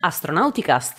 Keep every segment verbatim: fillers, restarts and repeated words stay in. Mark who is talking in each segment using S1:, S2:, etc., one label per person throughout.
S1: Astronauticast.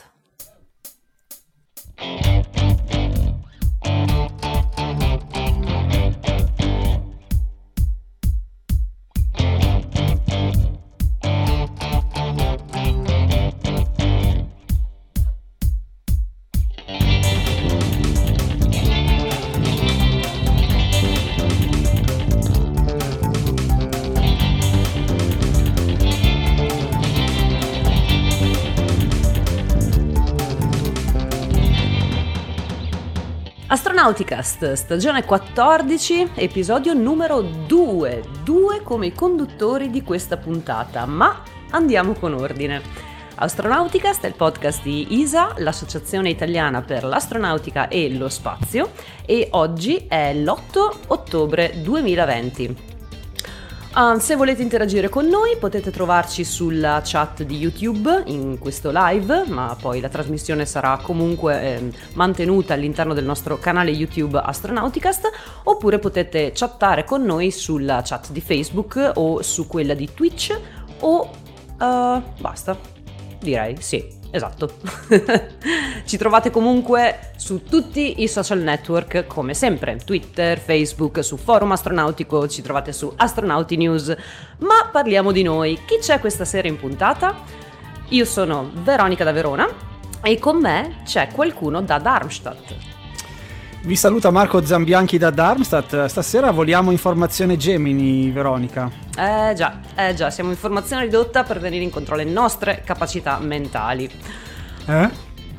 S1: Astronauticast, stagione quattordici, episodio numero due, due come i conduttori di questa puntata, ma andiamo con ordine. Astronauticast è il podcast di I S A, l'Associazione Italiana per l'Astronautica e lo Spazio, e oggi è l'otto ottobre duemilaventi. Uh, se volete interagire con noi potete trovarci sulla chat di YouTube in questo live, ma poi la trasmissione sarà comunque eh, mantenuta all'interno del nostro canale YouTube Astronauticast, oppure potete chattare con noi sulla chat di Facebook o su quella di Twitch o uh, basta, direi, sì. Esatto. Ci trovate comunque su tutti i social network come sempre, Twitter, Facebook, su Forum Astronautico, ci trovate su Astronauti News. Ma parliamo di noi. Chi c'è questa sera in puntata? Io sono Veronica da Verona e con me c'è qualcuno da Darmstadt.
S2: Vi saluta Marco Zambianchi da Darmstadt. Stasera voliamo informazione Gemini, Veronica.
S1: Eh già, eh già, siamo in formazione ridotta per venire incontro alle nostre capacità mentali.
S2: Eh?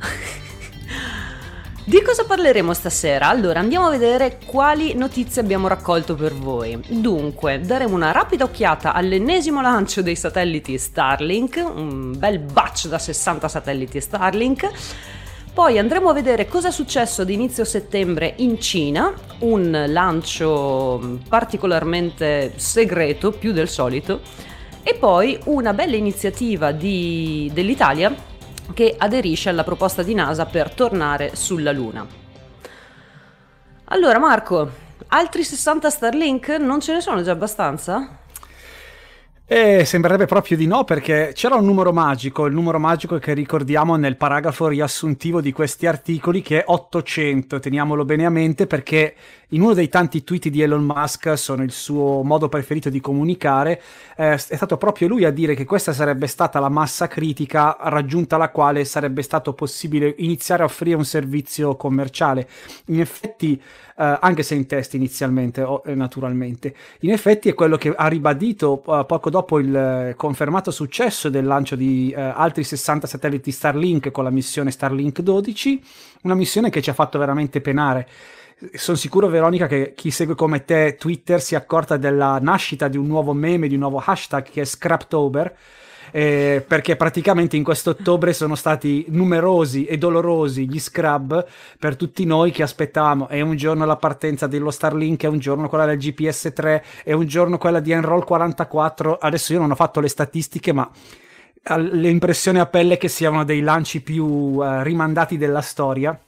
S1: Di cosa parleremo stasera? Allora, andiamo a vedere quali notizie abbiamo raccolto per voi. Dunque, daremo una rapida occhiata all'ennesimo lancio dei satelliti Starlink, un bel batch da sessanta satelliti Starlink. Poi andremo a vedere cosa è successo ad inizio settembre in Cina, un lancio particolarmente segreto, più del solito, e poi una bella iniziativa di, dell'Italia che aderisce alla proposta di NASA per tornare sulla Luna. Allora Marco, altri sessanta Starlink non ce ne sono già abbastanza?
S2: Eh, sembrerebbe proprio di no, perché c'era un numero magico, il numero magico che ricordiamo nel paragrafo riassuntivo di questi articoli, che è ottocento, teniamolo bene a mente, perché in uno dei tanti tweet di Elon Musk, sono il suo modo preferito di comunicare, eh, è stato proprio lui a dire che questa sarebbe stata la massa critica raggiunta alla quale sarebbe stato possibile iniziare a offrire un servizio commerciale. In effetti, Uh, anche se in test inizialmente, o, eh, naturalmente. In effetti è quello che ha ribadito uh, poco dopo il uh, confermato successo del lancio di uh, altri sessanta satelliti Starlink con la missione Starlink dodici, una missione che ci ha fatto veramente penare. Sono sicuro, Veronica, che chi segue come te Twitter si è accorta della nascita di un nuovo meme, di un nuovo hashtag che è Scraptober, Eh, perché praticamente in questo ottobre sono stati numerosi e dolorosi gli scrub per tutti noi che aspettavamo. È un giorno la partenza dello Starlink, è un giorno quella del G P S tre, è un giorno quella di Enroll quarantaquattro. Adesso io non ho fatto le statistiche, ma l'impressione a pelle che sia uno dei lanci più uh, rimandati della storia.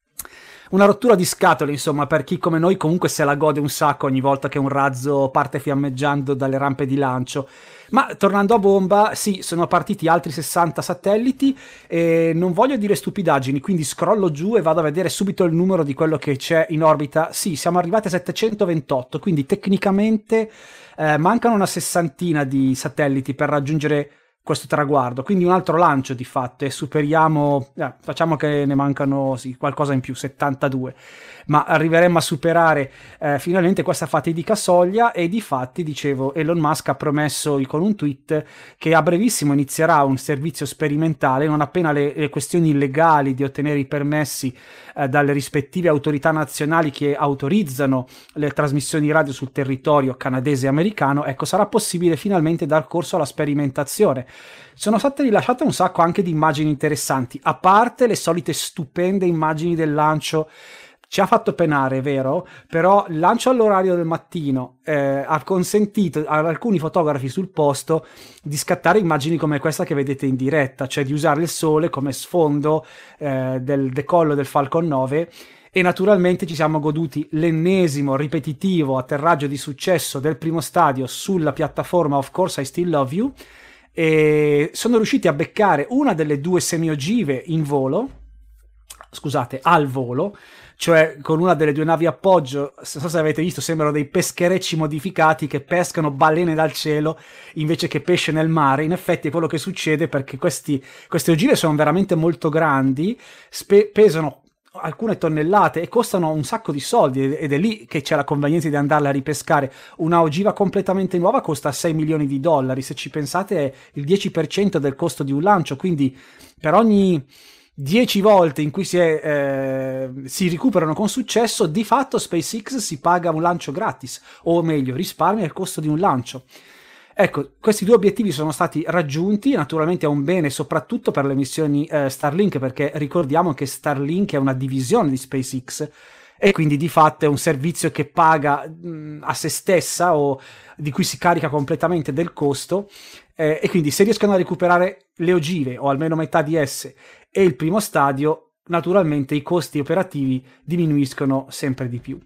S2: Una rottura di scatole, insomma, per chi come noi comunque se la gode un sacco ogni volta che un razzo parte fiammeggiando dalle rampe di lancio. Ma tornando a bomba, sì, sono partiti altri sessanta satelliti e non voglio dire stupidaggini, quindi scrollo giù e vado a vedere subito il numero di quello che c'è in orbita. Sì, siamo arrivati a settecentoventotto, quindi tecnicamente eh, mancano una sessantina di satelliti per raggiungere questo traguardo, quindi un altro lancio di fatto e superiamo, eh, facciamo che ne mancano sì, qualcosa in più, settantadue, ma arriveremo a superare eh, finalmente questa fatidica soglia. E di fatti, dicevo, Elon Musk ha promesso con un tweet che a brevissimo inizierà un servizio sperimentale non appena le, le questioni legali di ottenere i permessi eh, dalle rispettive autorità nazionali che autorizzano le trasmissioni radio sul territorio canadese e americano, ecco, sarà possibile finalmente dar corso alla sperimentazione. Sono state rilasciate un sacco anche di immagini interessanti, a parte le solite stupende immagini del lancio. Ci ha fatto penare, è vero, però il lancio all'orario del mattino eh, ha consentito ad alcuni fotografi sul posto di scattare immagini come questa che vedete in diretta, cioè di usare il sole come sfondo eh, del decollo del Falcon nove. E naturalmente ci siamo goduti l'ennesimo ripetitivo atterraggio di successo del primo stadio sulla piattaforma Of Course I Still Love You, e sono riusciti a beccare una delle due semiogive in volo, scusate, al volo, cioè con una delle due navi appoggio. Non so se avete visto, sembrano dei pescherecci modificati che pescano balene dal cielo invece che pesce nel mare. In effetti è quello che succede, perché questi, queste ogive sono veramente molto grandi, spe- pesano alcune tonnellate e costano un sacco di soldi, ed è lì che c'è la convenienza di andarle a ripescare. Una ogiva completamente nuova costa sei milioni di dollari, se ci pensate è il dieci per cento del costo di un lancio, quindi per ogni dieci volte in cui si, è, eh, si recuperano con successo, di fatto SpaceX si paga un lancio gratis, o meglio, risparmia il costo di un lancio. Ecco, questi due obiettivi sono stati raggiunti. Naturalmente è un bene soprattutto per le missioni eh, Starlink, perché ricordiamo che Starlink è una divisione di SpaceX e quindi di fatto è un servizio che paga mh, a se stessa, o di cui si carica completamente del costo, eh, e quindi se riescono a recuperare le ogive, o almeno metà di esse, e il primo stadio, naturalmente i costi operativi diminuiscono sempre di più.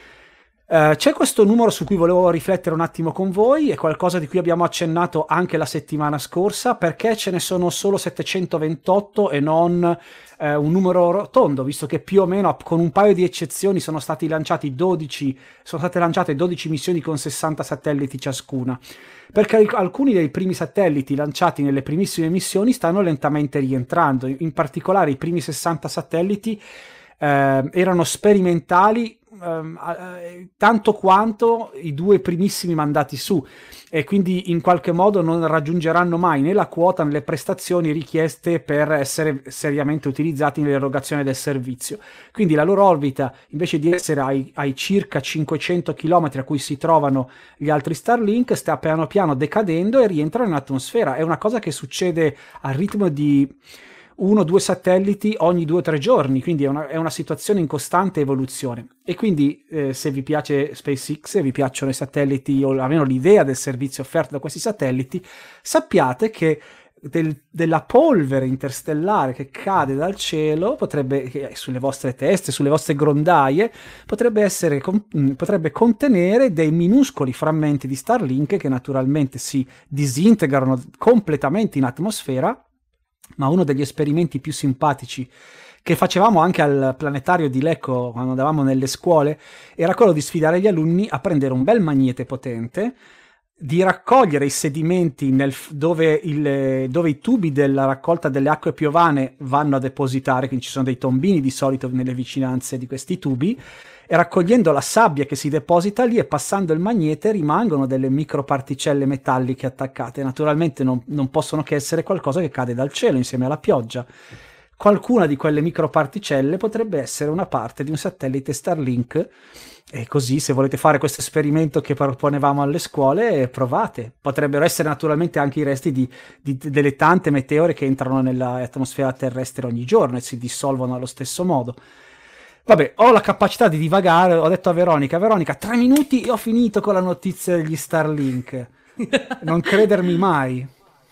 S2: Uh, c'è questo numero su cui volevo riflettere un attimo con voi, è qualcosa di cui abbiamo accennato anche la settimana scorsa, perché ce ne sono solo settecentoventotto e non uh, un numero rotondo, visto che più o meno, con un paio di eccezioni, sono stati lanciati dodici, sono state lanciate dodici missioni con sessanta satelliti ciascuna, perché alcuni dei primi satelliti lanciati nelle primissime missioni stanno lentamente rientrando. In particolare i primi sessanta satelliti uh, erano sperimentali, Um, uh, tanto quanto i due primissimi mandati su, e quindi in qualche modo non raggiungeranno mai né la quota né le prestazioni richieste per essere seriamente utilizzati nell'erogazione del servizio. Quindi la loro orbita, invece di essere ai, ai circa cinquecento chilometri a cui si trovano gli altri Starlink, sta piano piano decadendo e rientra in atmosfera. È una cosa che succede al ritmo di uno o due satelliti ogni due o tre giorni, quindi è una, è una situazione in costante evoluzione. E quindi eh, se vi piace SpaceX, se vi piacciono i satelliti, o almeno l'idea del servizio offerto da questi satelliti, sappiate che del, della polvere interstellare che cade dal cielo, potrebbe, che sulle vostre teste, sulle vostre grondaie, potrebbe essere potrebbe contenere dei minuscoli frammenti di Starlink che naturalmente si disintegrano completamente in atmosfera. Ma uno degli esperimenti più simpatici che facevamo anche al planetario di Lecco quando andavamo nelle scuole era quello di sfidare gli alunni a prendere un bel magnete potente, di raccogliere i sedimenti nel, dove, il, dove i tubi della raccolta delle acque piovane vanno a depositare, quindi ci sono dei tombini di solito nelle vicinanze di questi tubi, e raccogliendo la sabbia che si deposita lì e passando il magnete rimangono delle microparticelle metalliche attaccate. Naturalmente non, non possono che essere qualcosa che cade dal cielo insieme alla pioggia. Qualcuna di quelle microparticelle potrebbe essere una parte di un satellite Starlink, e così, se volete fare questo esperimento che proponevamo alle scuole, provate. Potrebbero essere naturalmente anche i resti di, di, delle tante meteore che entrano nell'atmosfera terrestre ogni giorno e si dissolvono allo stesso modo. Vabbè, ho la capacità di divagare, ho detto a Veronica, Veronica, tre minuti e ho finito con la notizia degli Starlink. Non credermi mai.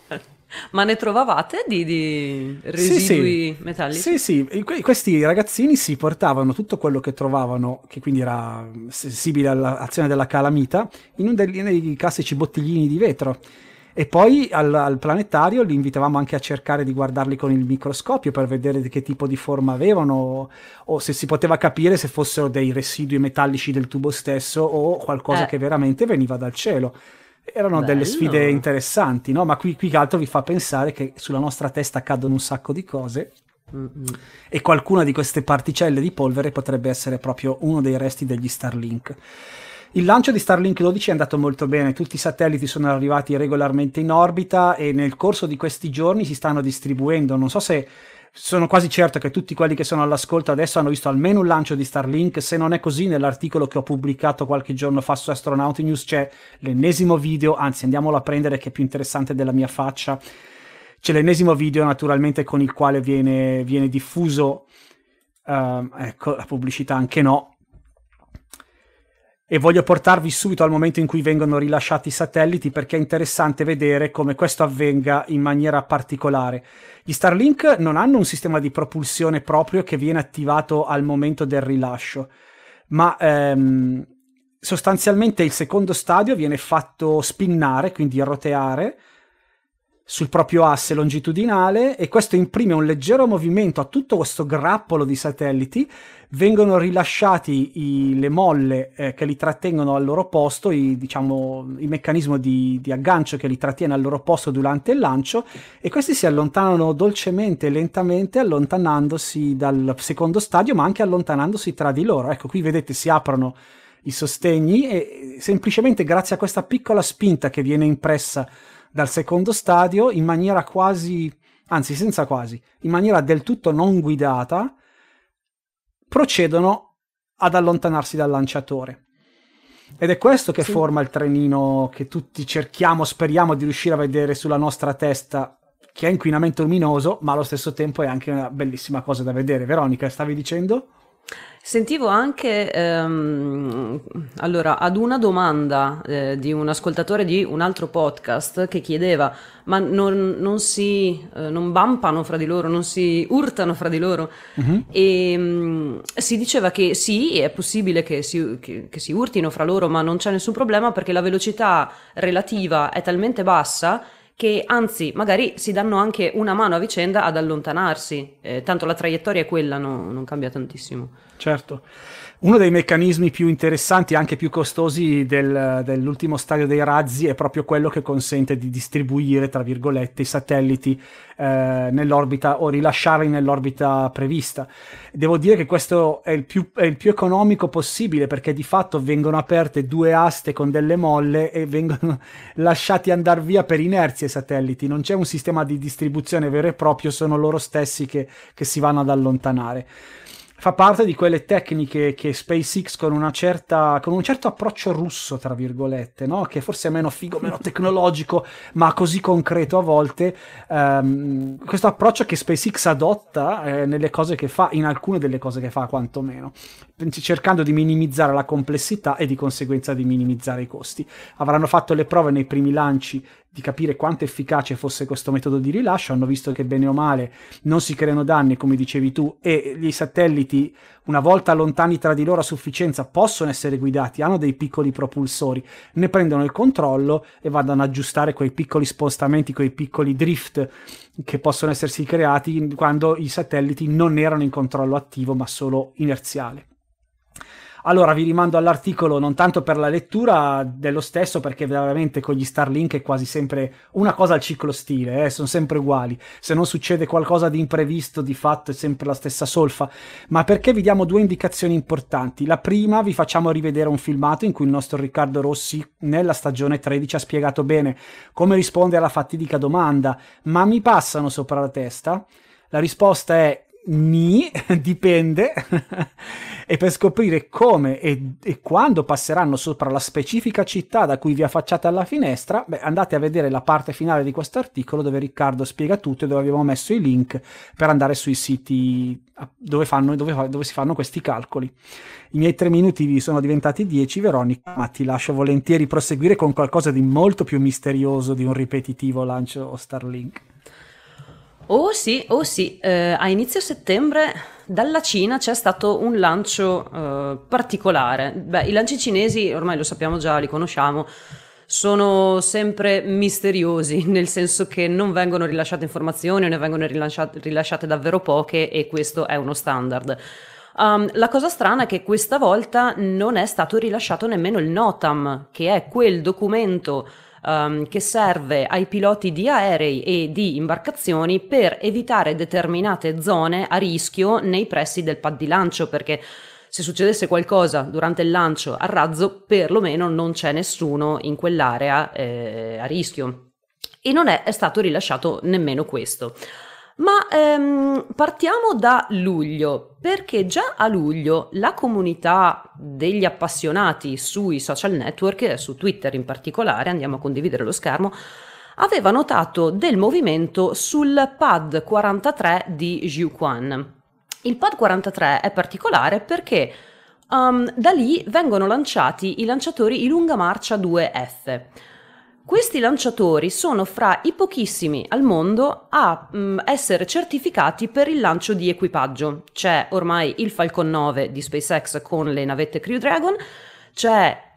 S1: Ma ne trovavate di, di residui
S2: sì, sì.
S1: metallici?
S2: Sì, sì, questi ragazzini si portavano tutto quello che trovavano, che quindi era sensibile all'azione della calamita, in uno dei, dei classici bottiglini di vetro. E poi al, al planetario li invitavamo anche a cercare di guardarli con il microscopio per vedere di che tipo di forma avevano, o, o se si poteva capire se fossero dei residui metallici del tubo stesso o qualcosa
S1: eh. che
S2: veramente veniva dal cielo. Erano Bello. Delle sfide interessanti, no? Ma qui, qui che altro vi fa pensare che sulla nostra testa accadono un sacco di cose, mm-hmm. e qualcuna di queste particelle di polvere potrebbe essere proprio uno dei resti degli Starlink. Il lancio di Starlink dodici è andato molto bene, tutti i satelliti sono arrivati regolarmente in orbita e nel corso di questi giorni si stanno distribuendo. Non so se, sono quasi certo che tutti quelli che sono all'ascolto adesso hanno visto almeno un lancio di Starlink. Se non è così, nell'articolo che ho pubblicato qualche giorno fa su Astronauti News c'è l'ennesimo video, anzi andiamolo a prendere che è più interessante della mia faccia. C'è l'ennesimo video naturalmente con il quale viene, viene diffuso, uh, ecco la pubblicità anche no, e voglio portarvi subito al momento in cui vengono rilasciati i satelliti, perché è interessante vedere come questo avvenga in maniera particolare. Gli Starlink non hanno un sistema di propulsione proprio che viene attivato al momento del rilascio, ma ehm, sostanzialmente il secondo stadio viene fatto spinnare, quindi roteare, sul proprio asse longitudinale, e questo imprime un leggero movimento a tutto questo grappolo di satelliti. Vengono rilasciati i, le molle eh, che li trattengono al loro posto, i, diciamo, il meccanismo di, di aggancio che li trattiene al loro posto durante il lancio, e questi si allontanano dolcemente e lentamente, allontanandosi dal secondo stadio, ma anche allontanandosi tra di loro. Ecco, qui vedete si aprono i sostegni e semplicemente grazie a questa piccola spinta che viene impressa dal secondo stadio, in maniera quasi, anzi senza quasi, in maniera del tutto non guidata, procedono ad allontanarsi dal lanciatore. Ed è questo che sì. forma il trenino che tutti cerchiamo, speriamo di riuscire a vedere sulla nostra testa, che è inquinamento luminoso, ma allo stesso tempo è anche una bellissima cosa da vedere. Veronica, stavi dicendo?
S1: Sentivo anche, ehm, allora, ad una domanda eh, di un ascoltatore di un altro podcast che chiedeva, ma non, non si, eh, non bumpano fra di loro, non si urtano fra di loro? Uh-huh. E mh, si diceva che sì, è possibile che si, che, che si urtino fra loro, ma non c'è nessun problema perché la velocità relativa è talmente bassa che anzi magari si danno anche una mano a vicenda ad allontanarsi, eh, tanto la traiettoria è quella, no, non cambia tantissimo.
S2: Certo. Uno dei meccanismi più interessanti, anche più costosi del, dell'ultimo stadio dei razzi, è proprio quello che consente di distribuire, tra virgolette, i satelliti eh, nell'orbita o rilasciarli nell'orbita prevista. Devo dire che questo è il, più, è il più economico possibile, perché di fatto vengono aperte due aste con delle molle e vengono lasciati andare via per inerzia i satelliti. Non c'è un sistema di distribuzione vero e proprio, sono loro stessi che, che si vanno ad allontanare. Fa parte di quelle tecniche che SpaceX con una certa con un certo approccio russo, tra virgolette, no? Che forse è meno figo, meno tecnologico, ma così concreto a volte. Um, questo approccio che SpaceX adotta eh, nelle cose che fa, in alcune delle cose che fa quantomeno, cercando di minimizzare la complessità e di conseguenza di minimizzare i costi. Avranno fatto le prove nei primi lanci di capire quanto efficace fosse questo metodo di rilascio, hanno visto che bene o male non si creano danni, come dicevi tu, e gli satelliti, una volta lontani tra di loro a sufficienza, possono essere guidati, hanno dei piccoli propulsori, ne prendono il controllo e vanno ad aggiustare quei piccoli spostamenti, quei piccoli drift che possono essersi creati quando i satelliti non erano in controllo attivo ma solo inerziale. Allora vi rimando all'articolo non tanto per la lettura dello stesso, perché veramente con gli Starlink è quasi sempre una cosa al ciclo stile, eh, sono sempre uguali, se non succede qualcosa di imprevisto di fatto è sempre la stessa solfa, ma perché vi diamo due indicazioni importanti. La prima, vi facciamo rivedere un filmato in cui il nostro Riccardo Rossi nella stagione tredici ha spiegato bene come rispondere alla fatidica domanda: ma mi passano sopra la testa? La risposta è Ni, dipende. E per scoprire come e, e quando passeranno sopra la specifica città da cui vi affacciate alla finestra, beh, andate a vedere la parte finale di questo articolo dove Riccardo spiega tutto e dove abbiamo messo i link per andare sui siti dove, fanno, dove, dove si fanno questi calcoli. I miei tre minuti vi sono diventati dieci, Veronica, ma ti lascio volentieri proseguire con qualcosa di molto più misterioso di un ripetitivo lancio Starlink.
S1: Oh sì, oh sì, eh, a inizio settembre dalla Cina c'è stato un lancio eh, particolare. Beh, i lanci cinesi ormai lo sappiamo già, li conosciamo, sono sempre misteriosi, nel senso che non vengono rilasciate informazioni, ne vengono rilasciate, rilasciate davvero poche, e questo è uno standard. Um, la cosa strana è che questa volta non è stato rilasciato nemmeno il NOTAM, che è quel documento Um, che serve ai piloti di aerei e di imbarcazioni per evitare determinate zone a rischio nei pressi del pad di lancio, perché se succedesse qualcosa durante il lancio a razzo, perlomeno non c'è nessuno in quell'area eh, a rischio. E non è, è stato rilasciato nemmeno questo. Ma ehm, partiamo da luglio, perché già a luglio la comunità degli appassionati sui social network, su Twitter in particolare, andiamo a condividere lo schermo, aveva notato del movimento sul pad quarantatré di Jiuquan. Il pad quarantatré è particolare perché um, da lì vengono lanciati i lanciatori Ilunga Marcia due F. Questi lanciatori sono fra i pochissimi al mondo a mh, essere certificati per il lancio di equipaggio. C'è ormai il Falcon nove di SpaceX con le navette Crew Dragon, c'è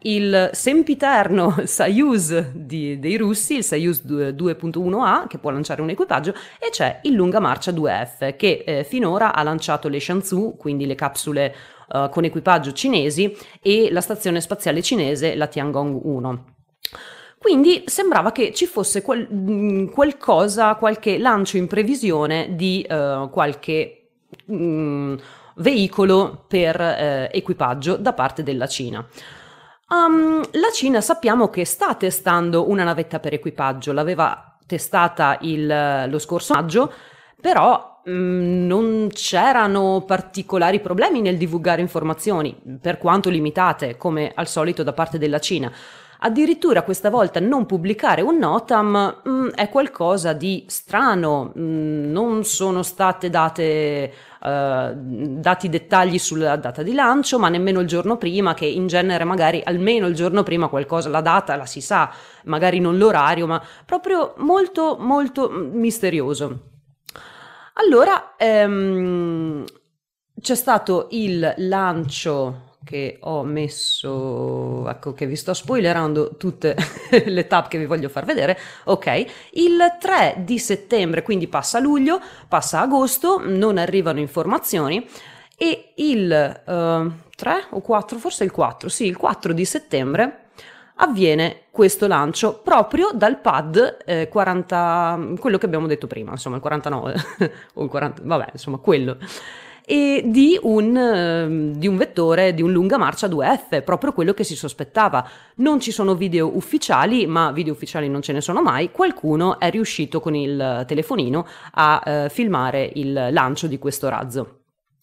S1: il sempiterno Soyuz di, dei russi, il Soyuz due punto uno A, che può lanciare un equipaggio, e c'è il Lunga Marcia due F, che eh, finora ha lanciato le Shenzhou, quindi le capsule uh, con equipaggio cinesi, e la stazione spaziale cinese, la Tiangong uno. Quindi sembrava che ci fosse qual- qualcosa, qualche lancio in previsione di uh, qualche um, veicolo per uh, equipaggio da parte della Cina. Um, la Cina sappiamo che sta testando una navetta per equipaggio, l'aveva testata il, lo scorso maggio, però mh, non c'erano particolari problemi nel divulgare informazioni, per quanto limitate, come al solito da parte della Cina. Addirittura questa volta non pubblicare un NOTAM mh, è qualcosa di strano, mh, non sono state date uh, dati dettagli sulla data di lancio, ma nemmeno il giorno prima, che in genere magari almeno il giorno prima qualcosa, la data la si sa, magari non l'orario, ma proprio molto molto misterioso. Allora ehm, c'è stato il lancio che ho messo, ecco che vi sto spoilerando tutte le tab che vi voglio far vedere, ok, il tre di settembre, quindi passa luglio, passa agosto, non arrivano informazioni, e il uh, tre o quattro, forse il quattro, sì, il quattro di settembre avviene questo lancio proprio dal pad eh, quaranta, quello che abbiamo detto prima, insomma il quarantanove o il quaranta, vabbè, insomma quello, e di un, eh, di un vettore, di un Lunga Marcia due F, proprio quello che si sospettava. Non ci sono video ufficiali, ma video ufficiali non ce ne sono mai. Qualcuno è riuscito con il telefonino a eh, filmare il lancio di questo razzo.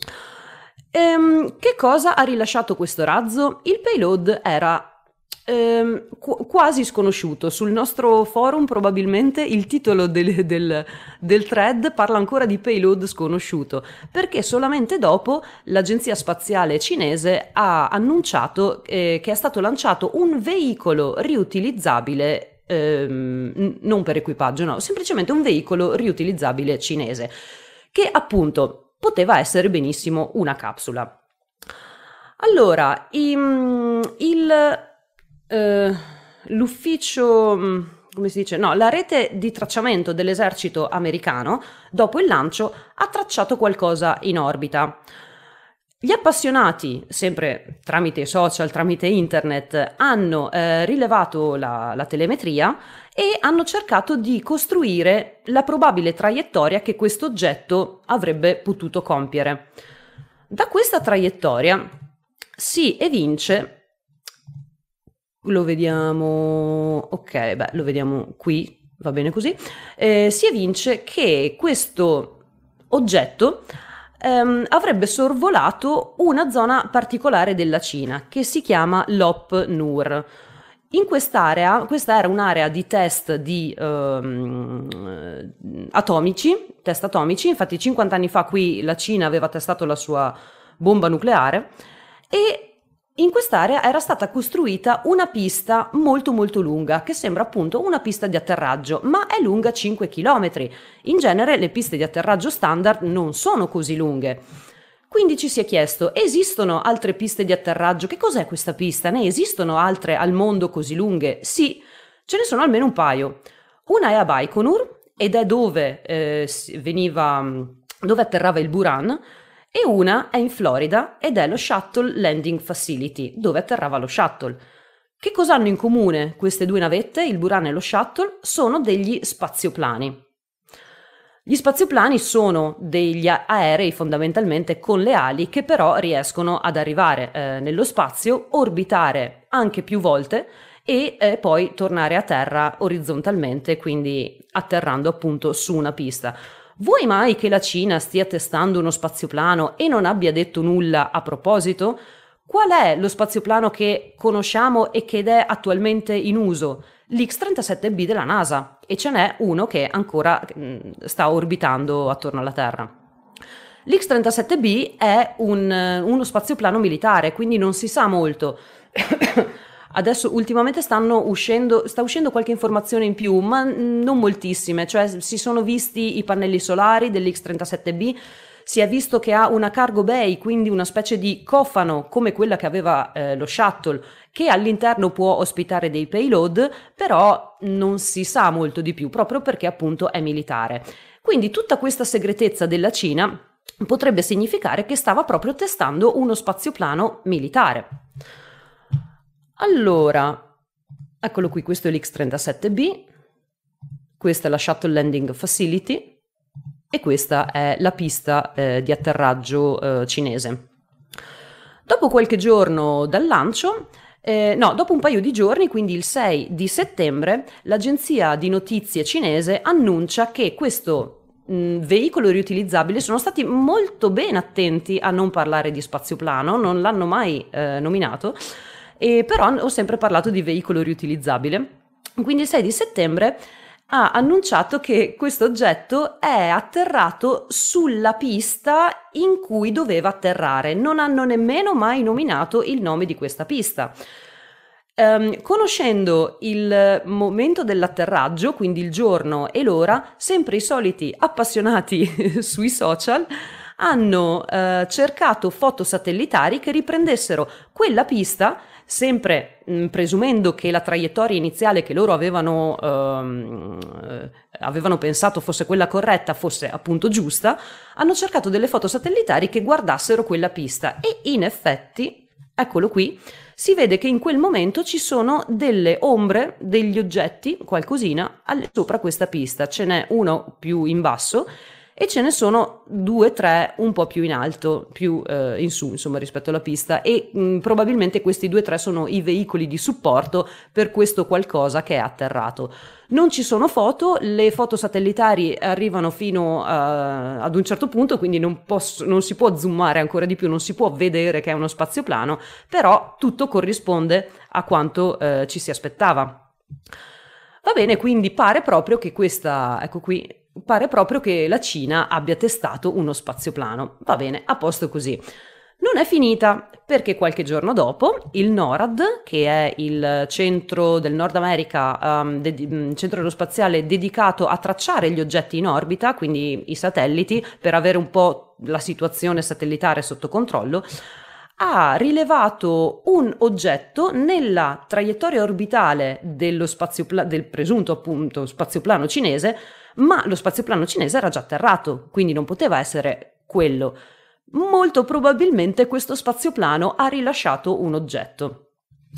S1: Ehm, che cosa ha rilasciato questo razzo? Il payload era ehm, qu- quasi sconosciuto. Sul nostro forum probabilmente il titolo del, del, del thread parla ancora di payload sconosciuto, perché solamente dopo l'agenzia spaziale cinese ha annunciato eh, che è stato lanciato un veicolo riutilizzabile, ehm, non per equipaggio, no, semplicemente un veicolo riutilizzabile cinese, che appunto poteva essere benissimo una capsula. Allora, im, il, eh, l'ufficio, come si dice? No, la rete di tracciamento dell'esercito americano, dopo il lancio, ha tracciato qualcosa in orbita. Gli appassionati, sempre tramite social, tramite internet, hanno eh, rilevato la, la telemetria e hanno cercato di costruire la probabile traiettoria che questo oggetto avrebbe potuto compiere. Da questa traiettoria si evince, lo vediamo, ok, beh, lo vediamo qui, va bene così, eh, si evince che questo oggetto ehm, avrebbe sorvolato una zona particolare della Cina che si chiama Lop Nur. In quest'area, questa era un'area di test di ehm, atomici, test atomici, infatti cinquanta anni fa qui la Cina aveva testato la sua bomba nucleare, e in quest'area era stata costruita una pista molto molto lunga, che sembra appunto una pista di atterraggio, ma è lunga cinque chilometri. In genere le piste di atterraggio standard non sono così lunghe. Quindi ci si è chiesto, esistono altre piste di atterraggio? Che cos'è questa pista? Ne esistono altre al mondo così lunghe? Sì, ce ne sono almeno un paio. Una è a Baikonur, ed è dove eh, veniva, dove atterrava il Buran, e una è in Florida ed è lo Shuttle Landing Facility, dove atterrava lo shuttle. Che cosa hanno in comune queste due navette, il Buran e lo shuttle? Sono degli spazioplani. Gli spazioplani sono degli aerei fondamentalmente con le ali, che però riescono ad arrivare eh, nello spazio, orbitare anche più volte e eh, poi tornare a terra orizzontalmente, quindi atterrando appunto su una pista. Vuoi mai che la Cina stia testando uno spazioplano e non abbia detto nulla a proposito? Qual è lo spazioplano che conosciamo e che è attualmente in uso? L'X trentasette B della NASA, e ce n'è uno che ancora mh, sta orbitando attorno alla Terra. L'X trentasette B è un, uno spazioplano militare, quindi non si sa molto. Adesso ultimamente stanno uscendo, sta uscendo qualche informazione in più, ma non moltissime, cioè si sono visti i pannelli solari dell'X trentasette B, Si è visto che ha una cargo bay, quindi una specie di cofano come quella che aveva eh, lo shuttle, che all'interno può ospitare dei payload, però non si sa molto di più, proprio perché appunto è militare. Quindi tutta questa segretezza della Cina potrebbe significare che stava proprio testando uno spazioplano militare. Allora, eccolo qui, questo è l'X trentasette B, questa è la Shuttle Landing Facility e questa è la pista eh, di atterraggio eh, cinese. Dopo qualche giorno dal lancio, eh, no, dopo un paio di giorni, quindi il sei di settembre, l'agenzia di notizie cinese annuncia che questo veicolo riutilizzabile, sono stati molto ben attenti a non parlare di spazioplano, non l'hanno mai eh, nominato, e però ho sempre parlato di veicolo riutilizzabile. Quindi il sei di settembre ha annunciato che questo oggetto è atterrato sulla pista in cui doveva atterrare. Non hanno nemmeno mai nominato il nome di questa pista. Um, conoscendo il momento dell'atterraggio, quindi il giorno e l'ora, sempre i soliti appassionati sui social hanno uh, cercato foto satellitari che riprendessero quella pista, sempre mh, presumendo che la traiettoria iniziale che loro avevano, um, uh, avevano pensato fosse quella corretta, fosse appunto giusta. Hanno cercato delle foto satellitari che guardassero quella pista e in effetti, eccolo qui, si vede che in quel momento ci sono delle ombre, degli oggetti, qualcosina, sopra questa pista. Ce n'è uno più in basso e ce ne sono due, tre un po' più in alto, più eh, in su, insomma, rispetto alla pista. E mh, probabilmente questi due, tre sono i veicoli di supporto per questo qualcosa che è atterrato. Non ci sono foto, le foto satellitari arrivano fino a, ad un certo punto, quindi non, posso, non si può zoomare ancora di più, non si può vedere che è uno spazioplano, però tutto corrisponde a quanto eh, ci si aspettava. Va bene, quindi pare proprio che questa, ecco qui, pare proprio che la Cina abbia testato uno spazioplano. Va bene, a posto così. Non è finita, perché qualche giorno dopo il NORAD, che è il centro del Nord America, um, de- centro aerospaziale dedicato a tracciare gli oggetti in orbita, quindi i satelliti, per avere un po' la situazione satellitare sotto controllo, ha rilevato un oggetto nella traiettoria orbitale dello spaziopla- del presunto appunto spazioplano cinese, ma lo spazioplano cinese era già atterrato, quindi non poteva essere quello. Molto probabilmente questo spazioplano ha rilasciato un oggetto.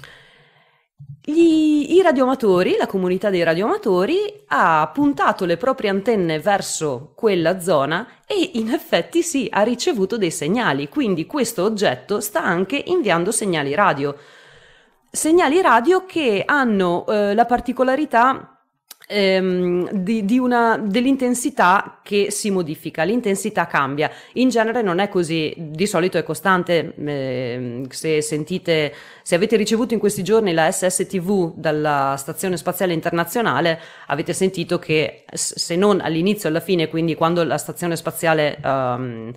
S1: Gli, I radioamatori, la comunità dei radioamatori, ha puntato le proprie antenne verso quella zona e in effetti sì, ha ricevuto dei segnali, quindi questo oggetto sta anche inviando segnali radio. Segnali radio che hanno eh, la particolarità Ehm, di, di una, dell'intensità che si modifica, l'intensità cambia, in genere non è così, di solito è costante. Eh, se sentite, se avete ricevuto in questi giorni la S S T V dalla Stazione Spaziale Internazionale, avete sentito che se non all'inizio alla fine, quindi quando la Stazione Spaziale um,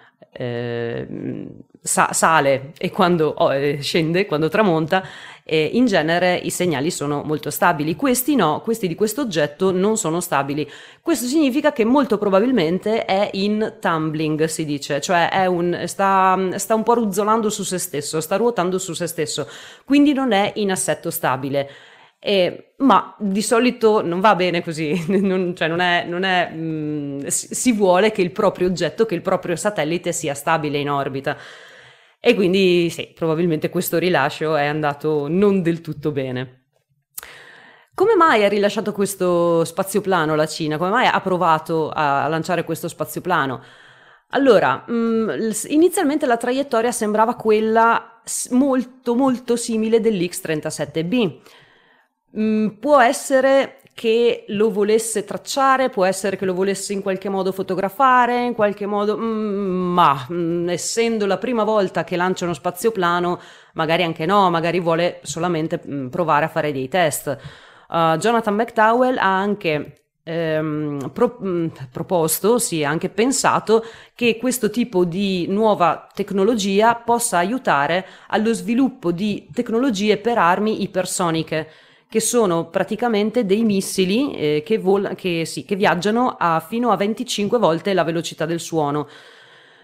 S1: eh, sa- sale e quando oh, eh, scende, quando tramonta, e in genere i segnali sono molto stabili. Questi no, questi di questo oggetto non sono stabili. Questo significa che molto probabilmente è in tumbling, si dice, cioè è un, sta, sta un po' ruzzolando su se stesso, sta ruotando su se stesso, quindi non è in assetto stabile. Eh, ma di solito non va bene così, non, cioè non è, non è mh, si vuole che il proprio oggetto, che il proprio satellite sia stabile in orbita. E quindi sì, probabilmente questo rilascio è andato non del tutto bene. Come mai ha rilasciato questo spazioplano la Cina? Come mai ha provato a lanciare questo spazioplano? Allora, mh, inizialmente la traiettoria sembrava quella molto molto simile dell'X trentasette B. Mh, può essere che lo volesse tracciare, può essere che lo volesse in qualche modo fotografare, in qualche modo, mm, ma mm, essendo la prima volta che lancia uno spazioplano, magari anche no, magari vuole solamente mm, provare a fare dei test. Uh, Jonathan McDowell ha anche ehm, pro, mh, proposto, sì, ha anche pensato che questo tipo di nuova tecnologia possa aiutare allo sviluppo di tecnologie per armi ipersoniche, che sono praticamente dei missili eh, che, vol- che, sì, che viaggiano a fino a venticinque volte la velocità del suono.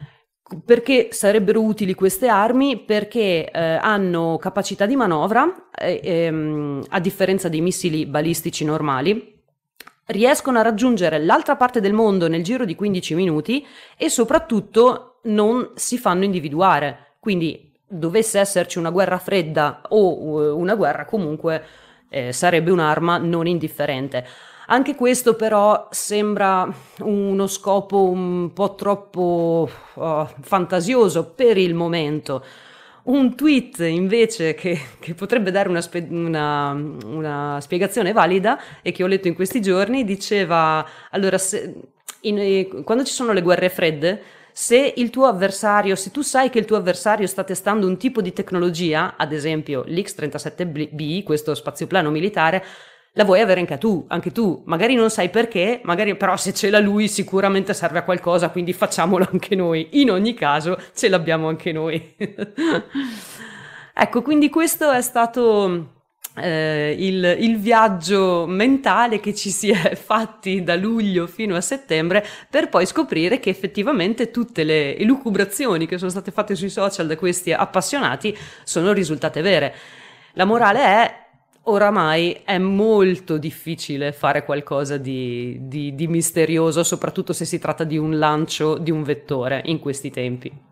S1: Perché sarebbero utili queste armi? Perché eh, hanno capacità di manovra, eh, ehm, a differenza dei missili balistici normali, riescono a raggiungere l'altra parte del mondo nel giro di quindici minuti e soprattutto non si fanno individuare. Quindi dovesse esserci una guerra fredda o una guerra comunque eh, sarebbe un'arma non indifferente. Anche questo però sembra uno scopo un po' troppo uh, fantasioso per il momento. Un tweet invece che, che potrebbe dare una, spe- una, una spiegazione valida e che ho letto in questi giorni diceva, allora, se, in, quando ci sono le guerre fredde, se il tuo avversario, se tu sai che il tuo avversario sta testando un tipo di tecnologia, ad esempio l'X trentasette B, questo spazioplano militare, la vuoi avere anche tu, anche tu, magari non sai perché, magari però se ce l'ha lui sicuramente serve a qualcosa, quindi facciamolo anche noi, in ogni caso ce l'abbiamo anche noi. Ecco, quindi questo è stato eh, il, il viaggio mentale che ci si è fatti da luglio fino a settembre, per poi scoprire che effettivamente tutte le elucubrazioni che sono state fatte sui social da questi appassionati sono risultate vere. La morale è: oramai è molto difficile fare qualcosa di, di, di misterioso, soprattutto se si tratta di un lancio di un vettore in questi tempi.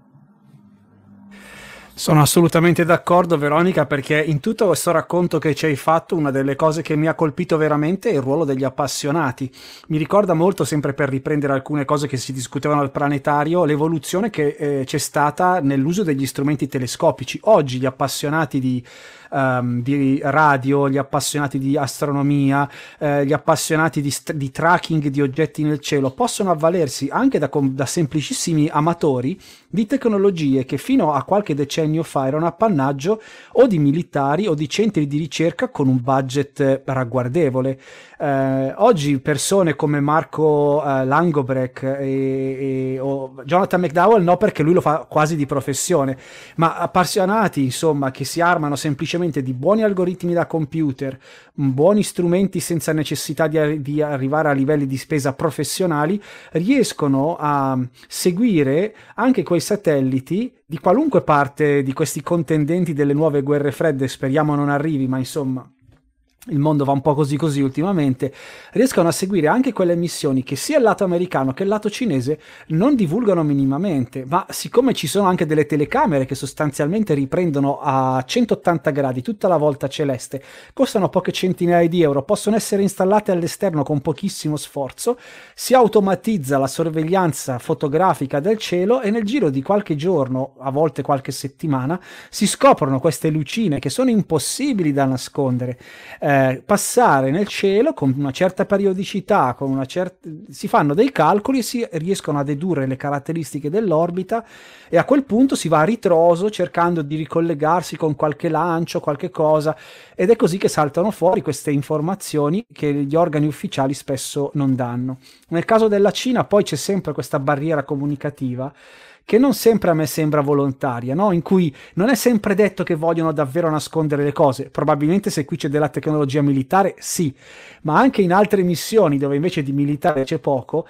S2: Sono assolutamente d'accordo, Veronica, perché in tutto questo racconto che ci hai fatto, una delle cose che mi ha colpito veramente è il ruolo degli appassionati. Mi ricorda molto, sempre per riprendere alcune cose che si discutevano al planetario, l'evoluzione che eh, c'è stata nell'uso degli strumenti telescopici. Oggi gli appassionati di Um, di radio, gli appassionati di astronomia, eh, gli appassionati di, st- di tracking di oggetti nel cielo possono avvalersi anche da, com- da semplicissimi amatori di tecnologie che fino a qualche decennio fa erano appannaggio o di militari o di centri di ricerca con un budget ragguardevole. Eh, oggi persone come Marco eh, Langobrecht e, e, o Jonathan McDowell no, perché lui lo fa quasi di professione, ma appassionati insomma che si armano semplicemente di buoni algoritmi da computer, buoni strumenti senza necessità di, di arrivare a livelli di spesa professionali, riescono a seguire anche quei satelliti di qualunque parte di questi contendenti delle nuove guerre fredde, speriamo non arrivi, ma insomma il mondo va un po' così così ultimamente, riescono a seguire anche quelle missioni che sia il lato americano che il lato cinese non divulgano minimamente, ma siccome ci sono anche delle telecamere che sostanzialmente riprendono a centottanta gradi tutta la volta celeste, costano poche centinaia di euro, possono essere installate all'esterno con pochissimo sforzo, si automatizza la sorveglianza fotografica del cielo e nel giro di qualche giorno, a volte qualche settimana, si scoprono queste lucine che sono impossibili da nascondere. Eh, passare nel cielo con una certa periodicità, con una certa... si fanno dei calcoli e si riescono a dedurre le caratteristiche dell'orbita e a quel punto si va a ritroso cercando di ricollegarsi con qualche lancio, qualche cosa, ed è così che saltano fuori queste informazioni che gli organi ufficiali spesso non danno. Nel caso della Cina poi c'è sempre questa barriera comunicativa che non sempre a me sembra volontaria, no? In cui non è sempre detto che vogliono davvero nascondere le cose. Probabilmente se qui c'è della tecnologia militare, sì, ma anche in altre missioni dove invece di militare c'è poco,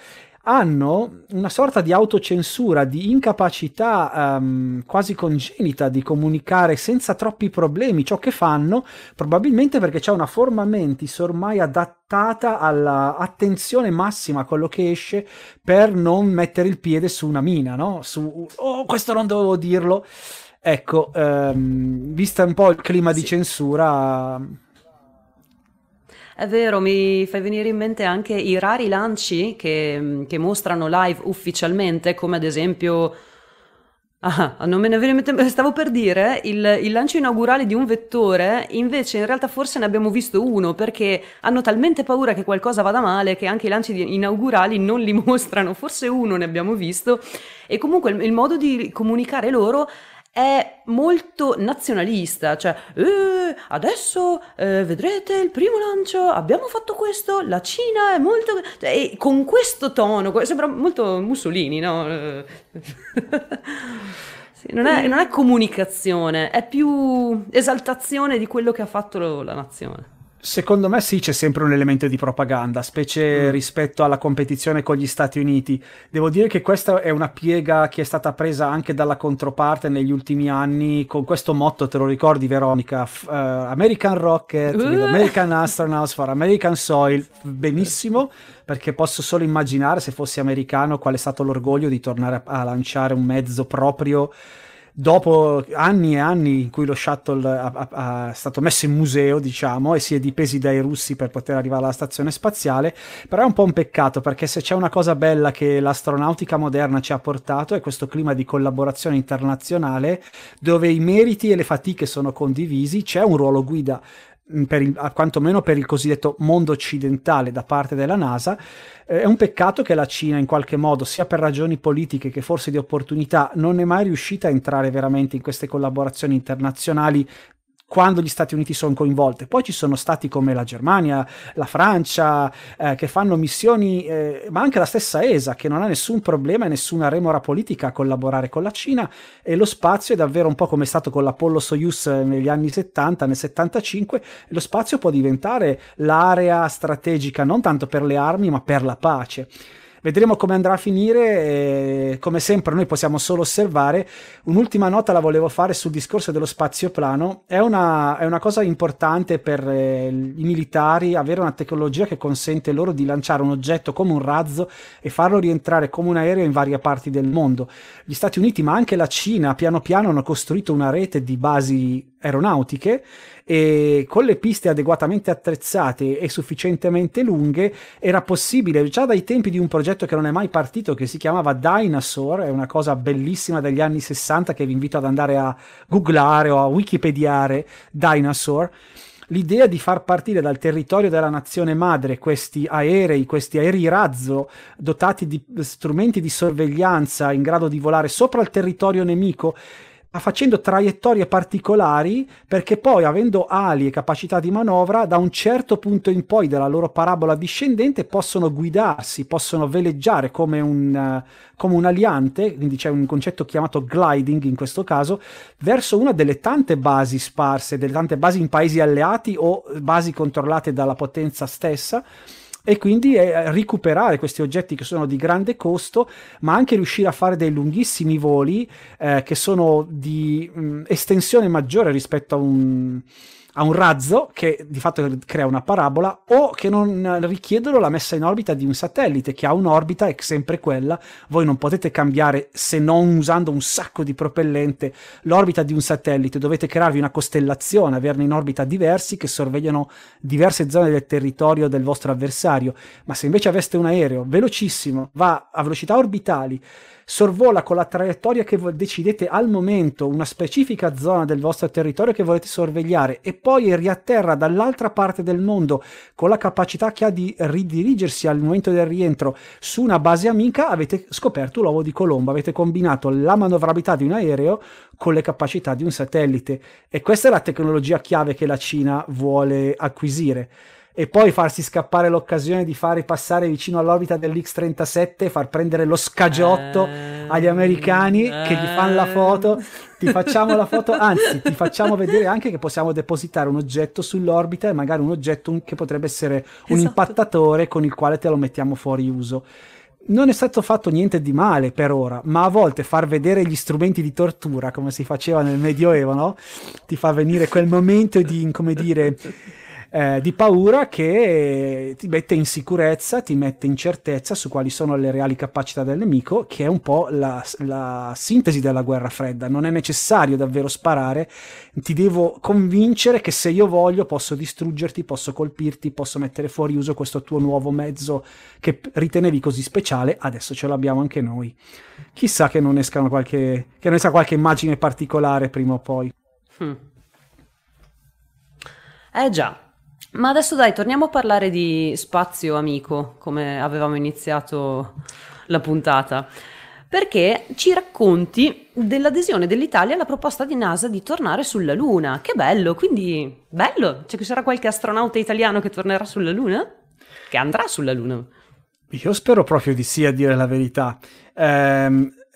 S2: hanno una sorta di autocensura, di incapacità um, quasi congenita di comunicare senza troppi problemi ciò che fanno, probabilmente perché c'è una forma mentis ormai adattata all'attenzione massima a quello che esce per non mettere il piede su una mina, no? Su, oh, questo non dovevo dirlo. Ecco, um, vista un po' il clima
S1: Sì.
S2: di censura...
S1: È vero, mi fai venire in mente anche i rari lanci che, che mostrano live ufficialmente, come ad esempio, ah, non me ne viene in mente, stavo per dire, il, il lancio inaugurale di un vettore, invece in realtà forse ne abbiamo visto uno, perché hanno talmente paura che qualcosa vada male che anche i lanci di- inaugurali non li mostrano, forse uno ne abbiamo visto, e comunque il, il modo di comunicare loro è molto nazionalista, cioè "Eh, adesso eh, vedrete il primo lancio, abbiamo fatto questo, la Cina è molto..." e con questo tono, que- sembra molto Mussolini, no? Eh, sì, non è, non è comunicazione, è più esaltazione di quello che ha fatto lo- la nazione.
S2: Secondo me sì, c'è sempre un elemento di propaganda, specie
S1: Mm.
S2: rispetto alla competizione con gli Stati Uniti. Devo dire che questa è una piega che è stata presa anche dalla controparte negli ultimi anni, con questo motto, te lo ricordi Veronica? F- eh, American Rocket, with
S1: Uh.
S2: American Astronauts for American Soil, benissimo, perché posso solo immaginare, se fossi americano, qual è stato l'orgoglio di tornare a, a lanciare un mezzo proprio dopo anni e anni in cui lo shuttle ha- ha- ha- è stato messo in museo, diciamo, e si è dipesi dai russi per poter arrivare alla stazione spaziale. Però è un po' un peccato, perché se c'è una cosa bella che l'astronautica moderna ci ha portato è questo clima di collaborazione internazionale dove i meriti e le fatiche sono condivisi, c'è un ruolo guida mh, per il, a quantomeno per il cosiddetto mondo occidentale da parte della NASA. Eh, È un peccato che la Cina in qualche modo, sia per ragioni politiche che forse di opportunità, non è mai riuscita a entrare veramente in queste collaborazioni internazionali quando gli Stati Uniti sono coinvolte. Poi ci sono stati come la Germania, la Francia, eh, che fanno missioni, eh, ma anche la stessa E S A, che non ha nessun problema e nessuna remora politica a collaborare con la Cina, e lo spazio è davvero un po' come è stato con l'Apollo Soyuz negli anni settanta, nel settantacinque, lo spazio può diventare l'area strategica non tanto per le armi, ma per la pace. Vedremo come andrà a finire, e come sempre noi possiamo solo osservare. Un'ultima nota la volevo fare sul discorso dello spazioplano. È una, è una cosa importante per eh, i militari avere una tecnologia che consente loro di lanciare un oggetto come un razzo e farlo rientrare come un aereo in varie parti del mondo. Gli Stati Uniti, ma anche la Cina, piano piano hanno costruito una rete di basi aeronautiche, e con le piste adeguatamente attrezzate e sufficientemente lunghe era possibile, già dai tempi di un progetto che non è mai partito, che si chiamava Dyna-Soar, è una cosa bellissima degli anni sessanta che vi invito ad andare a googlare o a wikipediare, Dyna-Soar, l'idea di far partire dal territorio della nazione madre questi aerei, questi aerei razzo dotati di strumenti di sorveglianza in grado di volare sopra il territorio nemico, facendo traiettorie particolari, perché poi, avendo ali e capacità di manovra, da un certo punto in poi della loro parabola discendente possono guidarsi, possono veleggiare come un, uh, come un aliante, quindi c'è un concetto chiamato gliding in questo caso, verso una delle tante basi sparse, delle tante basi in paesi alleati o basi controllate dalla potenza stessa, e quindi eh, recuperare questi oggetti che sono di grande costo, ma anche riuscire a fare dei lunghissimi voli eh, che sono di mh, estensione maggiore rispetto a un, a un razzo, che di fatto crea una parabola, o che non richiedono la messa in orbita di un satellite che ha un'orbita, è sempre quella. Voi non potete cambiare, se non usando un sacco di propellente, l'orbita di un satellite. Dovete crearvi una costellazione, averne in orbita diversi che sorvegliano diverse zone del territorio del vostro avversario. Ma se invece aveste un aereo velocissimo, va a velocità orbitali, sorvola con la traiettoria che voi decidete al momento una specifica zona del vostro territorio che volete sorvegliare, e poi riatterra dall'altra parte del mondo con la capacità che ha di ridirigersi al momento del rientro su una base amica, avete scoperto l'uovo di Colombo, avete combinato la manovrabilità di un aereo con le capacità di un satellite, e questa è la tecnologia chiave che la Cina vuole acquisire. E poi farsi scappare l'occasione di fare passare vicino all'orbita dell'X trentasette e far prendere lo scagiotto
S1: Eh,
S2: agli americani che gli fanno la foto. Ti facciamo la foto, anzi ti facciamo vedere anche che possiamo depositare un oggetto sull'orbita, e magari un oggetto che potrebbe essere un
S1: Esatto.
S2: impattatore con il quale te lo mettiamo fuori uso. Non è stato fatto niente di male per ora, ma a volte far vedere gli strumenti di tortura, come si faceva nel Medioevo, no? Ti fa venire quel momento di, come dire, eh, di paura che ti mette in sicurezza, ti mette in certezza su quali sono le reali capacità del nemico, che è un po' la, la sintesi della guerra fredda. Non è necessario davvero sparare, ti devo convincere che se io voglio posso distruggerti, posso colpirti, posso mettere fuori uso questo tuo nuovo mezzo che ritenevi così speciale, adesso ce l'abbiamo anche noi. Chissà che non escano qualche, che non esca qualche immagine particolare prima o poi.
S1: Hmm. Eh già. Ma adesso dai, torniamo a parlare di spazio amico, come avevamo iniziato la puntata, perché ci racconti dell'adesione dell'Italia alla proposta di NASA di tornare sulla Luna. Che bello, quindi bello, cioè, ci sarà qualche astronauta italiano che tornerà sulla Luna? Che andrà sulla Luna?
S2: Io spero proprio di sì, a dire la verità. Ehm,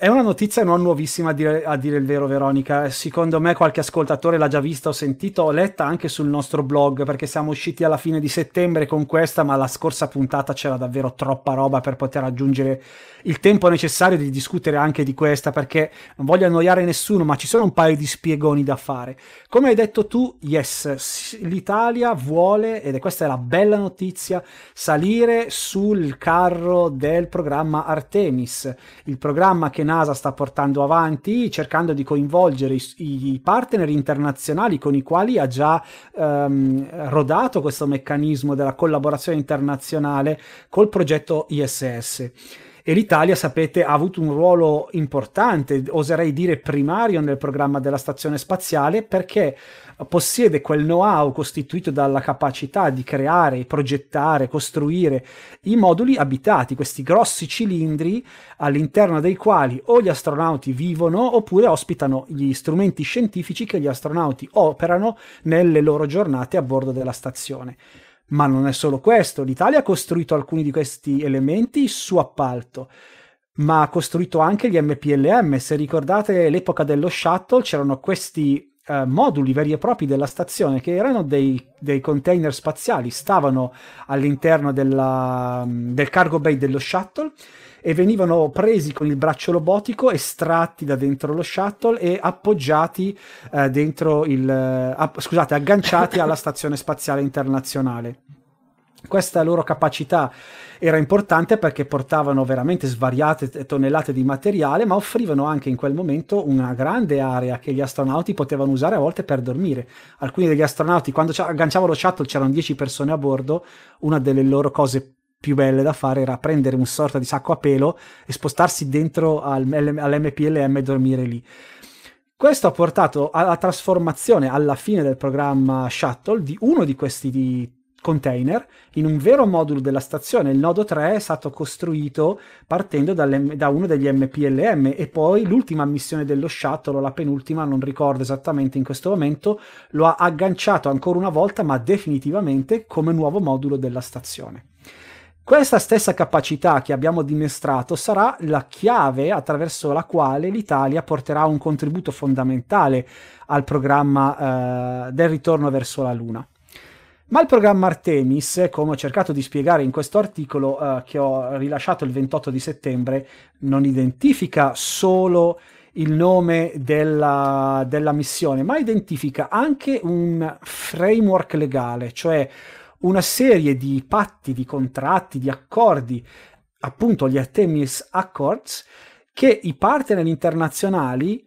S2: È una notizia non nuovissima a dire, a dire il vero, Veronica. Secondo me qualche ascoltatore l'ha già vista o sentito, o letta anche sul nostro blog, perché siamo usciti alla fine di settembre con questa, ma la scorsa puntata c'era davvero troppa roba per poter raggiungere il tempo necessario di discutere anche di questa, perché non voglio annoiare nessuno, ma ci sono un paio di spiegoni da fare. Come hai detto tu, yes, l'Italia vuole, ed è questa è la bella notizia, salire sul carro del programma Artemis, il programma che NASA sta portando avanti cercando di coinvolgere i, i partner internazionali con i quali ha già ehm, rodato questo meccanismo della collaborazione internazionale col progetto I S S. E l'Italia, sapete, ha avuto un ruolo importante, oserei dire primario, nel programma della stazione spaziale, perché possiede quel know-how costituito dalla capacità di creare, progettare, costruire i moduli abitati, questi grossi cilindri all'interno dei quali o gli astronauti vivono oppure ospitano gli strumenti scientifici che gli astronauti operano nelle loro giornate a bordo della stazione. Ma non è solo questo, l'Italia ha costruito alcuni di questi elementi su appalto, ma ha costruito anche gli M P L M. Se ricordate l'epoca dello shuttle, c'erano questi eh, moduli veri e propri della stazione che erano dei, dei container spaziali, stavano all'interno della, del cargo bay dello shuttle e venivano presi con il braccio robotico, estratti da dentro lo shuttle e appoggiati eh, dentro il eh, scusate, agganciati alla stazione spaziale internazionale. Questa loro capacità era importante perché portavano veramente svariate tonnellate di materiale, ma offrivano anche in quel momento una grande area che gli astronauti potevano usare a volte per dormire. Alcuni degli astronauti, quando agganciavano lo shuttle, c'erano dieci persone a bordo, una delle loro cose più belle da fare era prendere un sorta di sacco a pelo e spostarsi dentro al, all'M P L M e dormire lì. Questo ha portato alla trasformazione alla fine del programma Shuttle di uno di questi di container in un vero modulo della stazione. Il nodo tre è stato costruito partendo da uno degli M P L M e poi l'ultima missione dello shuttle, o la penultima, non ricordo esattamente in questo momento, lo ha agganciato ancora una volta ma definitivamente come nuovo modulo della stazione. Questa stessa capacità che abbiamo dimostrato sarà la chiave attraverso la quale l'Italia porterà un contributo fondamentale al programma eh, del ritorno verso la Luna. Ma il programma Artemis, come ho cercato di spiegare in questo articolo eh, che ho rilasciato il ventotto di settembre, non identifica solo il nome della, della missione, ma identifica anche un framework legale, cioè una serie di patti, di contratti, di accordi, appunto gli Artemis Accords, che i partner internazionali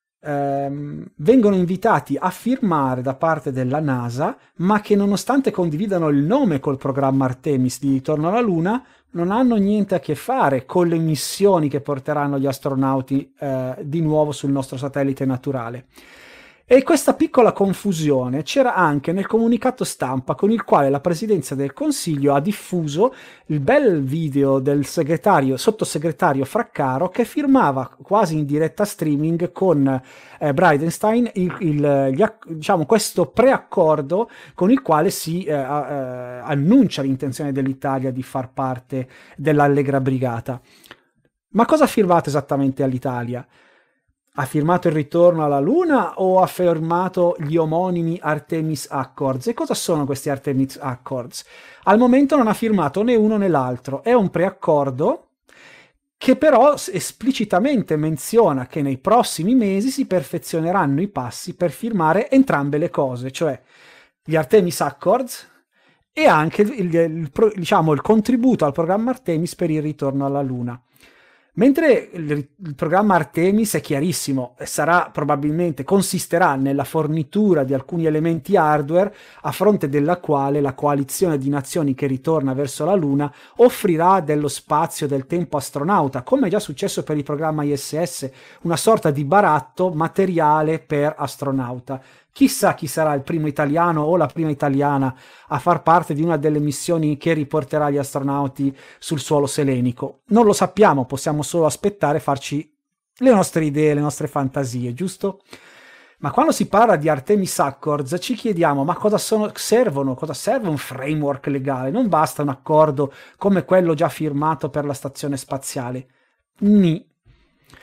S2: ehm, vengono invitati a firmare da parte della NASA, ma che nonostante condividano il nome col programma Artemis di ritorno alla Luna, non hanno niente a che fare con le missioni che porteranno gli astronauti eh, di nuovo sul nostro satellite naturale. E questa piccola confusione c'era anche nel comunicato stampa con il quale la Presidenza del Consiglio ha diffuso il bel video del segretario, sottosegretario Fraccaro, che firmava quasi in diretta streaming con eh, Bridenstine il, il, gli, diciamo, questo preaccordo con il quale si eh, eh, annuncia l'intenzione dell'Italia di far parte dell'Allegra Brigata. Ma cosa ha firmato esattamente all'Italia? Ha firmato il ritorno alla Luna o ha firmato gli omonimi Artemis Accords? E cosa sono questi Artemis Accords? Al momento non ha firmato né uno né l'altro. È un preaccordo che però esplicitamente menziona che nei prossimi mesi si perfezioneranno i passi per firmare entrambe le cose, cioè gli Artemis Accords e anche il, il, il, diciamo, il contributo al programma Artemis per il ritorno alla Luna. Mentre il, il programma Artemis è chiarissimo, sarà probabilmente consisterà nella fornitura di alcuni elementi hardware a fronte della quale la coalizione di nazioni che ritorna verso la Luna offrirà dello spazio, del tempo astronauta, come è già successo per il programma I S S, una sorta di baratto materiale per astronauta. Chissà chi sarà il primo italiano o la prima italiana a far parte di una delle missioni che riporterà gli astronauti sul suolo selenico. Non lo sappiamo, possiamo solo aspettare e farci le nostre idee, le nostre fantasie, giusto? Ma quando si parla di Artemis Accords ci chiediamo ma cosa sono, servono, cosa serve un framework legale? Non basta un accordo come quello già firmato per la stazione spaziale. Ni.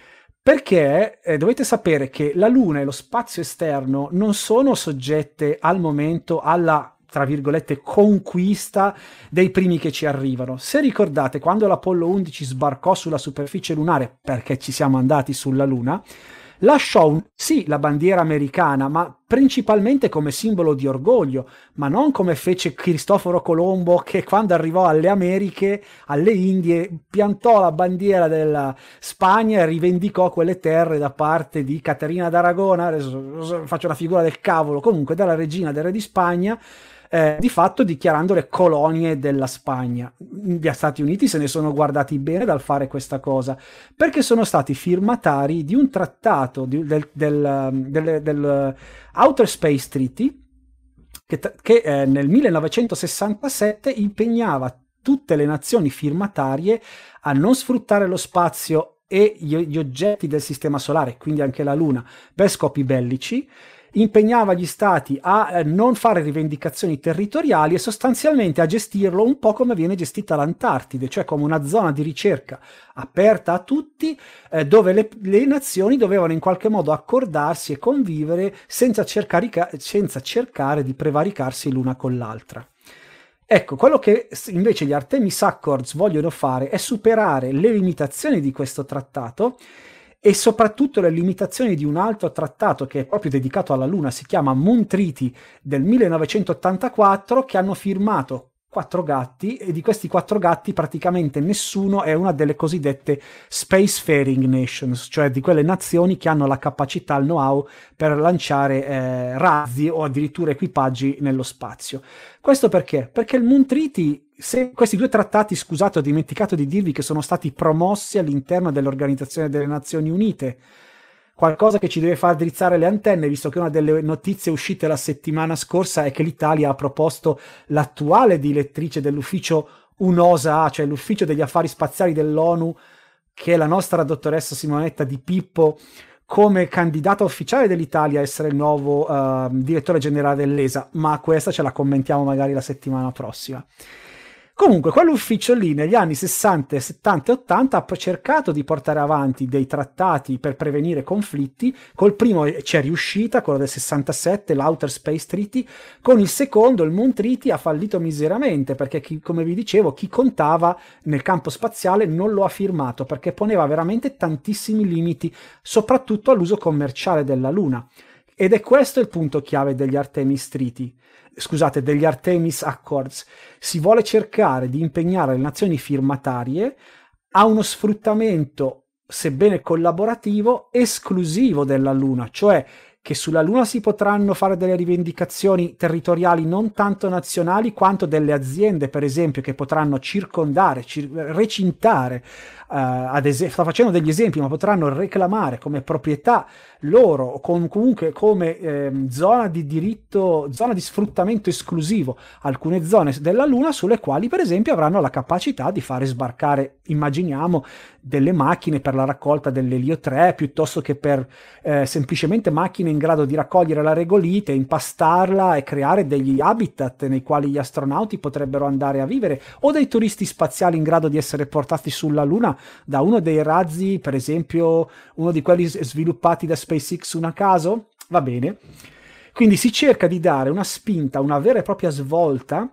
S2: Perché eh, dovete sapere che la Luna e lo spazio esterno non sono soggette al momento alla, tra virgolette, conquista dei primi che ci arrivano. Se ricordate, quando l'Apollo undici sbarcò sulla superficie lunare, perché ci siamo andati sulla Luna, lasciò un, sì, la bandiera americana, ma principalmente come simbolo di orgoglio, ma non come fece Cristoforo Colombo, che quando arrivò alle Americhe, alle Indie, piantò la bandiera della Spagna e rivendicò quelle terre da parte di Caterina d'Aragona, adesso faccio una figura del cavolo, comunque dalla regina del re di Spagna, Eh, di fatto dichiarandole colonie della Spagna. Gli Stati Uniti se ne sono guardati bene dal fare questa cosa, perché sono stati firmatari di un trattato di, del, del, del, del Outer Space Treaty che, che eh, nel millenovecentosessantasette impegnava tutte le nazioni firmatarie a non sfruttare lo spazio e gli, gli oggetti del sistema solare, quindi anche la Luna, per scopi bellici. Impegnava gli stati a eh, non fare rivendicazioni territoriali e sostanzialmente a gestirlo un po' come viene gestita l'Antartide, cioè come una zona di ricerca aperta a tutti, eh, dove le, le nazioni dovevano in qualche modo accordarsi e convivere senza cercare, senza cercare di prevaricarsi l'una con l'altra. Ecco, quello che invece gli Artemis Accords vogliono fare è superare le limitazioni di questo trattato e soprattutto le limitazioni di un altro trattato che è proprio dedicato alla Luna, si chiama Moon Treaty del millenovecentottantaquattro, che hanno firmato quattro gatti, e di questi quattro gatti praticamente nessuno è una delle cosiddette spacefaring nations, cioè di quelle nazioni che hanno la capacità, il know-how per lanciare eh, razzi o addirittura equipaggi nello spazio. Questo perché? Perché il Moon Treaty, se questi due trattati, scusate, ho dimenticato di dirvi che sono stati promossi all'interno dell'Organizzazione delle Nazioni Unite, qualcosa che ci deve far drizzare le antenne, visto che una delle notizie uscite la settimana scorsa è che l'Italia ha proposto l'attuale direttrice dell'ufficio UNOSA, cioè l'ufficio degli affari spaziali dell'ONU, che è la nostra dottoressa Simonetta Di Pippo, come candidata ufficiale dell'Italia a essere il nuovo uh, direttore generale dell'E S A, ma questa ce la commentiamo magari la settimana prossima. Comunque, quell'ufficio lì negli anni sessanta, settanta e ottanta ha cercato di portare avanti dei trattati per prevenire conflitti. Col primo c'è riuscita, quello del sessantasette, l'Outer Space Treaty. Con il secondo, il Moon Treaty, ha fallito miseramente perché, chi, come vi dicevo, chi contava nel campo spaziale non lo ha firmato perché poneva veramente tantissimi limiti, soprattutto all'uso commerciale della Luna. Ed è questo il punto chiave degli Artemis Treaty. Scusate, degli Artemis Accords. Si vuole cercare di impegnare le nazioni firmatarie a uno sfruttamento, sebbene collaborativo, esclusivo della Luna, cioè che sulla Luna si potranno fare delle rivendicazioni territoriali non tanto nazionali quanto delle aziende, per esempio, che potranno circondare, cir- recintare, uh, ad esempio, sto facendo degli esempi, ma potranno reclamare come proprietà loro o com- comunque come eh, zona di diritto, zona di sfruttamento esclusivo alcune zone della Luna sulle quali per esempio avranno la capacità di fare sbarcare, immaginiamo, delle macchine per la raccolta dell'elio tre piuttosto che per eh, semplicemente macchine in grado di raccogliere la regolite, impastarla e creare degli habitat nei quali gli astronauti potrebbero andare a vivere, o dei turisti spaziali in grado di essere portati sulla Luna da uno dei razzi, per esempio uno di quelli sviluppati da SpaceX un a caso. Va bene, quindi si cerca di dare una spinta, una vera e propria svolta,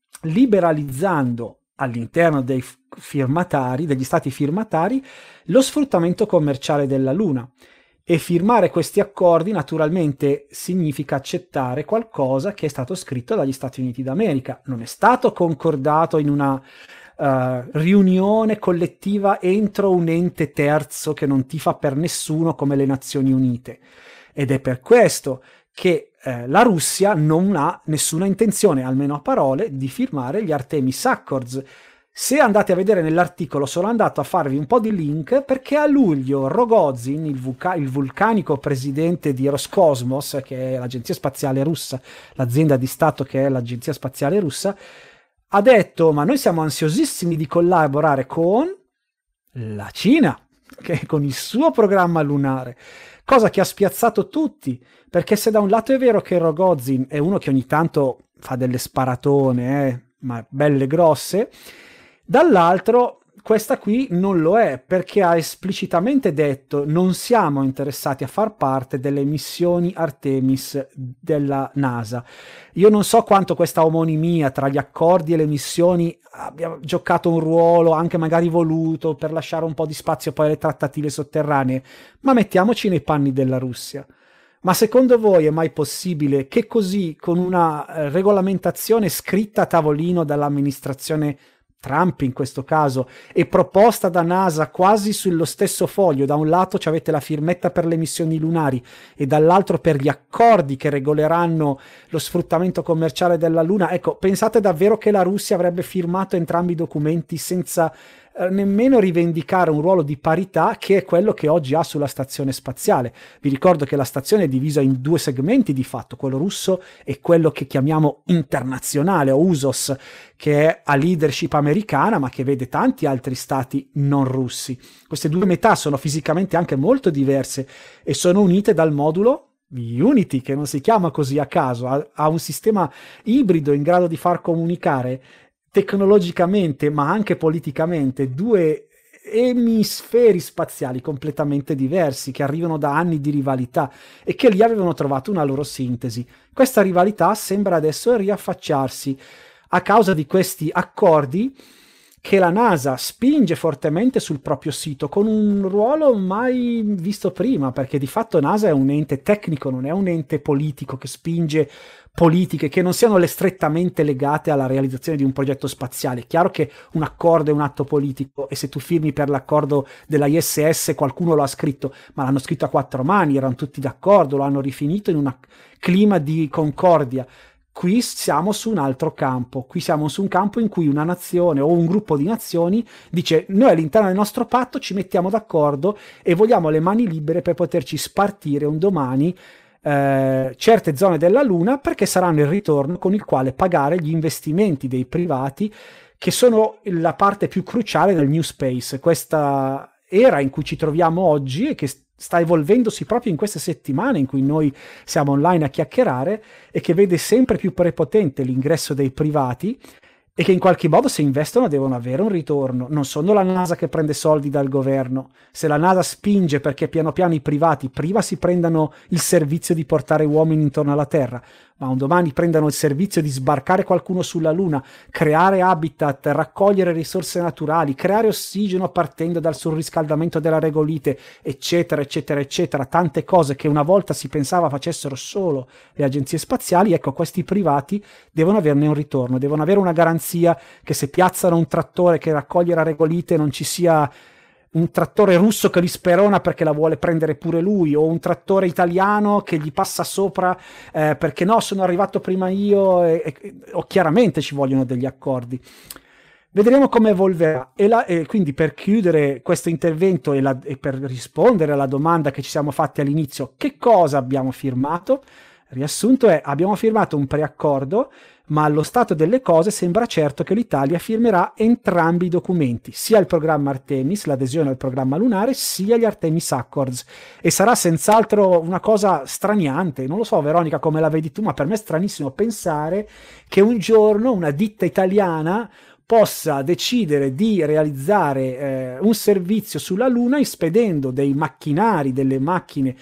S2: liberalizzando all'interno dei firmatari, degli stati firmatari, lo sfruttamento commerciale della Luna. E firmare questi accordi naturalmente significa accettare qualcosa che è stato scritto dagli Stati Uniti d'America. Non è stato concordato in una uh, riunione collettiva entro un ente terzo che non tifa per nessuno come le Nazioni Unite. Ed è per questo che eh, la Russia non ha nessuna intenzione, almeno a parole, di firmare gli Artemis Accords. Se andate a vedere nell'articolo, sono andato a farvi un po' di link perché a luglio Rogozin, il, vulca- il vulcanico presidente di Roscosmos, che è l'agenzia spaziale russa, l'azienda di Stato che è l'agenzia spaziale russa, ha detto: ma noi siamo ansiosissimi di collaborare con la Cina, che con il suo programma lunare, cosa che ha spiazzato tutti, perché se da un lato è vero che Rogozin è uno che ogni tanto fa delle sparatone, eh, ma belle grosse, dall'altro questa qui non lo è, perché ha esplicitamente detto non siamo interessati a far parte delle missioni Artemis della NASA. Io non so quanto questa omonimia tra gli accordi e le missioni abbia giocato un ruolo, anche magari voluto, per lasciare un po' di spazio poi alle trattative sotterranee, ma mettiamoci nei panni della Russia. Ma secondo voi è mai possibile che così, con una eh, regolamentazione scritta a tavolino dall'amministrazione Trump in questo caso, e proposta da NASA quasi sullo stesso foglio, da un lato ci avete la firmetta per le missioni lunari e dall'altro per gli accordi che regoleranno lo sfruttamento commerciale della Luna, ecco, pensate davvero che la Russia avrebbe firmato entrambi i documenti senza eh, nemmeno rivendicare un ruolo di parità, che è quello che oggi ha sulla stazione spaziale? Vi ricordo che la stazione è divisa in due segmenti di fatto, quello russo e quello che chiamiamo internazionale o U S O S, che è a leadership americana ma che vede tanti altri stati non russi. Queste due metà sono fisicamente anche molto diverse e sono unite dal modulo Unity, che non si chiama così a caso, ha, ha un sistema ibrido in grado di far comunicare tecnologicamente ma anche politicamente due emisferi spaziali completamente diversi, che arrivano da anni di rivalità e che lì avevano trovato una loro sintesi. Questa rivalità sembra adesso riaffacciarsi a causa di questi accordi che la NASA spinge fortemente sul proprio sito, con un ruolo mai visto prima, perché di fatto NASA è un ente tecnico, non è un ente politico che spinge politiche che non siano le strettamente legate alla realizzazione di un progetto spaziale. È chiaro che un accordo è un atto politico e se tu firmi per l'accordo della I S S qualcuno lo ha scritto, ma l'hanno scritto a quattro mani, erano tutti d'accordo, lo hanno rifinito in un clima di concordia. Qui siamo su un altro campo, qui siamo su un campo in cui una nazione o un gruppo di nazioni dice noi all'interno del nostro patto ci mettiamo d'accordo e vogliamo le mani libere per poterci spartire un domani eh, certe zone della Luna, perché saranno il ritorno con il quale pagare gli investimenti dei privati, che sono la parte più cruciale del New Space, questa era in cui ci troviamo oggi e che sta evolvendosi proprio in queste settimane in cui noi siamo online a chiacchierare, e che vede sempre più prepotente l'ingresso dei privati e che in qualche modo se investono devono avere un ritorno. Non sono la NASA che prende soldi dal governo. Se la NASA spinge perché piano piano i privati prima si prendano il servizio di portare uomini intorno alla Terra, ma un domani prendano il servizio di sbarcare qualcuno sulla Luna, creare habitat, raccogliere risorse naturali, creare ossigeno partendo dal surriscaldamento della regolite, eccetera, eccetera, eccetera, tante cose che una volta si pensava facessero solo le agenzie spaziali, ecco, questi privati devono averne un ritorno, devono avere una garanzia che se piazzano un trattore che raccoglie la regolite non ci sia un trattore russo che li sperona perché la vuole prendere pure lui, o un trattore italiano che gli passa sopra eh, perché no, sono arrivato prima io, e, e, o chiaramente ci vogliono degli accordi. Vedremo come evolverà. E, la, e quindi per chiudere questo intervento e, la, e per rispondere alla domanda che ci siamo fatti all'inizio, che cosa abbiamo firmato? Il riassunto è: abbiamo firmato un preaccordo, ma allo stato delle cose sembra certo che l'Italia firmerà entrambi i documenti, sia il programma Artemis, l'adesione al programma lunare, sia gli Artemis Accords. E sarà senz'altro una cosa straniante, non lo so Veronica come la vedi tu, ma per me è stranissimo pensare che un giorno una ditta italiana possa decidere di realizzare eh, un servizio sulla Luna ispedendo dei macchinari, delle macchine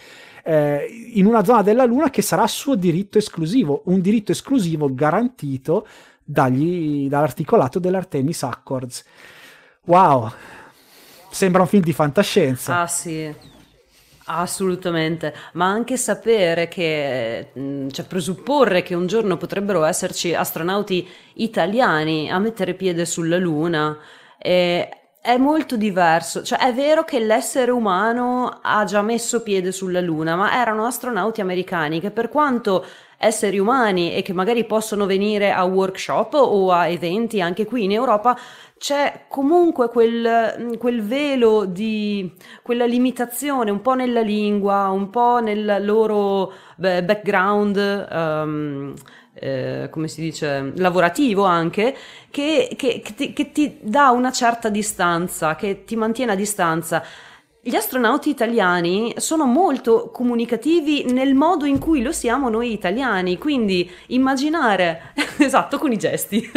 S2: in una zona della Luna che sarà suo diritto esclusivo, un diritto esclusivo garantito dagli, dall'articolato dell'Artemis Accords. Wow, sembra un film di fantascienza.
S1: Ah sì, assolutamente, ma anche sapere che, mh, cioè presupporre che un giorno potrebbero esserci astronauti italiani a mettere piede sulla Luna è, è molto diverso. Cioè è vero che l'essere umano ha già messo piede sulla Luna, ma erano astronauti americani che, per quanto esseri umani e che magari possono venire a workshop o a eventi anche qui in Europa, c'è comunque quel, quel velo di quella limitazione un po' nella lingua, un po' nel loro beh, background, um, eh, come si dice, lavorativo anche, che, che, che, ti, che ti dà una certa distanza, che ti mantiene a distanza. Gli astronauti italiani sono molto comunicativi nel modo in cui lo siamo noi italiani, quindi immaginare, esatto, con i gesti,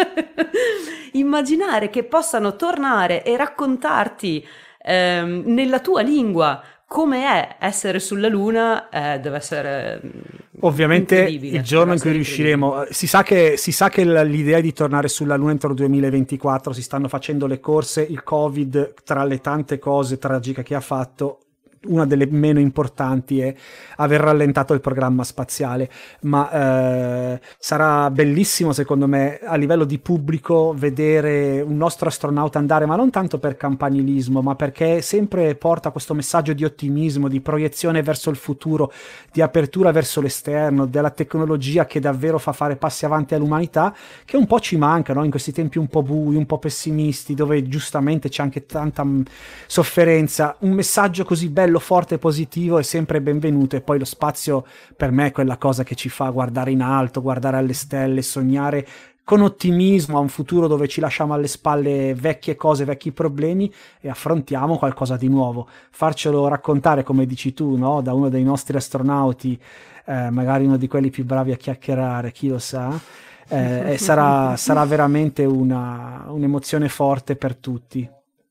S1: immaginare che possano tornare e raccontarti ehm, nella tua lingua come è essere sulla Luna, eh, deve essere
S2: ovviamente il giorno in cui riusciremo. Si sa che, si sa che l'idea di tornare sulla Luna entro il duemilaventiquattro, si stanno facendo le corse, il Covid, tra le tante cose tragiche che ha fatto, una delle meno importanti è aver rallentato il programma spaziale, ma eh, sarà bellissimo secondo me a livello di pubblico vedere un nostro astronauta andare, ma non tanto per campanilismo, ma perché sempre porta questo messaggio di ottimismo, di proiezione verso il futuro, di apertura verso l'esterno, della tecnologia che davvero fa fare passi avanti all'umanità, che un po' ci manca, no? In questi tempi un po' bui, un po' pessimisti, dove giustamente c'è anche tanta mh, sofferenza. Un messaggio così bello, forte e positivo è sempre benvenuto, e poi lo spazio per me è quella cosa che ci fa guardare in alto, guardare alle stelle, sognare con ottimismo a un futuro dove ci lasciamo alle spalle vecchie cose, vecchi problemi e affrontiamo qualcosa di nuovo. Farcelo raccontare, come dici tu, no? Da uno dei nostri astronauti, eh, magari uno di quelli più bravi a chiacchierare, chi lo sa, eh, sarà, sarà veramente una, un'emozione forte per tutti.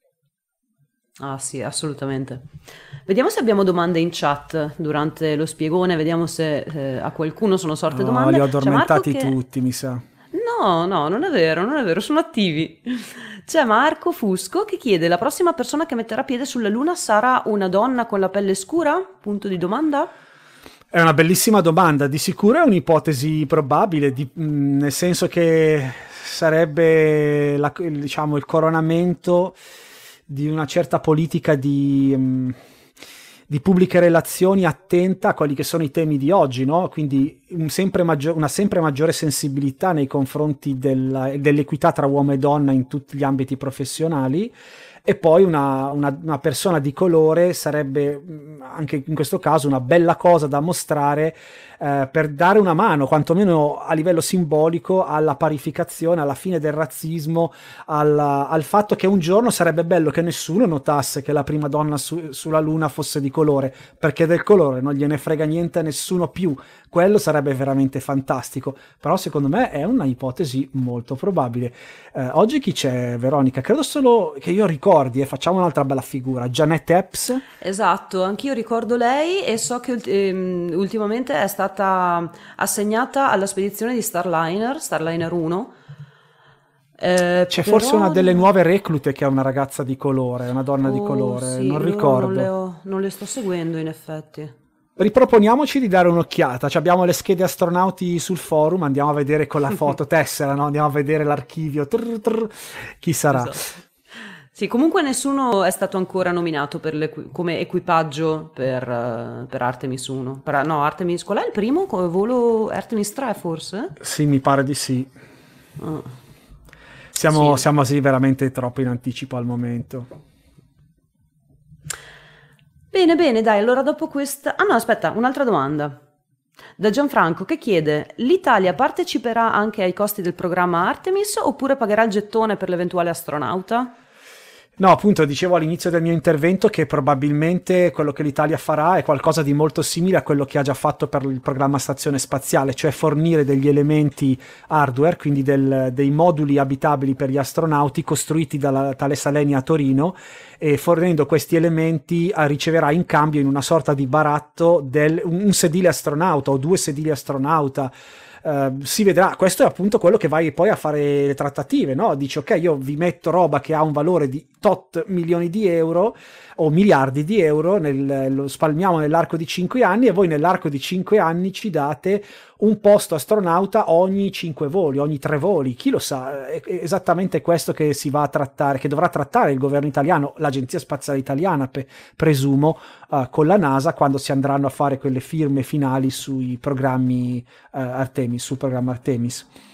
S1: Ah sì, assolutamente. Vediamo se abbiamo domande in chat durante lo spiegone, vediamo se eh, a qualcuno sono sorte
S2: no,
S1: domande.
S2: Li ho addormentati
S1: che...
S2: tutti, mi sa.
S1: No, no, non è vero, non è vero, sono attivi. C'è Marco Fusco che chiede: la prossima persona che metterà piede sulla Luna sarà una donna con la pelle scura? Punto di domanda.
S2: È una bellissima domanda, di sicuro è un'ipotesi probabile, di, mh, nel senso che sarebbe la, diciamo, il coronamento di una certa politica di, um, di pubbliche relazioni attenta a quelli che sono i temi di oggi, no? Quindi un sempre maggior, una sempre maggiore sensibilità nei confronti della, dell'equità tra uomo e donna in tutti gli ambiti professionali, e poi una, una, una persona di colore sarebbe anche in questo caso una bella cosa da mostrare, eh, per dare una mano, quantomeno a livello simbolico, alla parificazione, alla fine del razzismo, alla, al fatto che un giorno sarebbe bello che nessuno notasse che la prima donna su, sulla Luna fosse di colore, perché del colore non gliene frega niente a nessuno più. Quello sarebbe veramente fantastico, però secondo me è una ipotesi molto probabile. Eh, oggi chi c'è, Veronica? Credo solo che io ricordi, e eh, facciamo un'altra bella figura, Janet Epps.
S1: Esatto, anch'io ricordo lei e so che ehm, ultimamente è stata assegnata alla spedizione di Starliner, Starliner uno. Eh,
S2: C'è
S1: però...
S2: forse una delle nuove reclute che è una ragazza di colore, una donna
S1: oh,
S2: di colore,
S1: sì,
S2: non ricordo.
S1: Non le, ho, non le sto seguendo in effetti.
S2: Riproponiamoci di dare un'occhiata. Ci abbiamo le schede astronauti sul forum, andiamo a vedere con la foto tessera, no? Andiamo a vedere l'archivio, trrr, trrr. Chi sarà?
S1: Esatto. Sì, comunque nessuno è stato ancora nominato per come equipaggio per, uh, per Artemis uno. Per, no, Artemis, qual è il primo? Volo Artemis tre forse?
S2: Sì, mi pare di sì.
S1: Oh.
S2: Siamo,
S1: sì.
S2: siamo sì veramente troppo in anticipo al momento.
S1: Bene, bene, dai, allora dopo questa... Ah no, aspetta, un'altra domanda. Da Gianfranco che chiede: l'Italia parteciperà anche ai costi del programma Artemis oppure pagherà il gettone per l'eventuale astronauta?
S2: No, appunto, dicevo all'inizio del mio intervento che probabilmente quello che l'Italia farà è qualcosa di molto simile a quello che ha già fatto per il programma Stazione Spaziale, cioè fornire degli elementi hardware, quindi del, dei moduli abitabili per gli astronauti costruiti dalla Thales Alenia a Torino, e fornendo questi elementi riceverà in cambio, in una sorta di baratto, del, un sedile astronauta o due sedili astronauta. Uh, si vedrà. Questo è appunto quello che vai poi a fare le trattative, no? Dici ok, io vi metto roba che ha un valore di tot milioni di euro o miliardi di euro, nel, lo spalmiamo nell'arco di cinque anni, e voi nell'arco di cinque anni ci date un posto astronauta ogni cinque voli, ogni tre voli, chi lo sa. È esattamente questo che si va a trattare, che dovrà trattare il governo italiano, l'Agenzia Spaziale Italiana, pe, presumo, uh, con la NASA, quando si andranno a fare quelle firme finali sui programmi uh, Artemis, sul programma Artemis.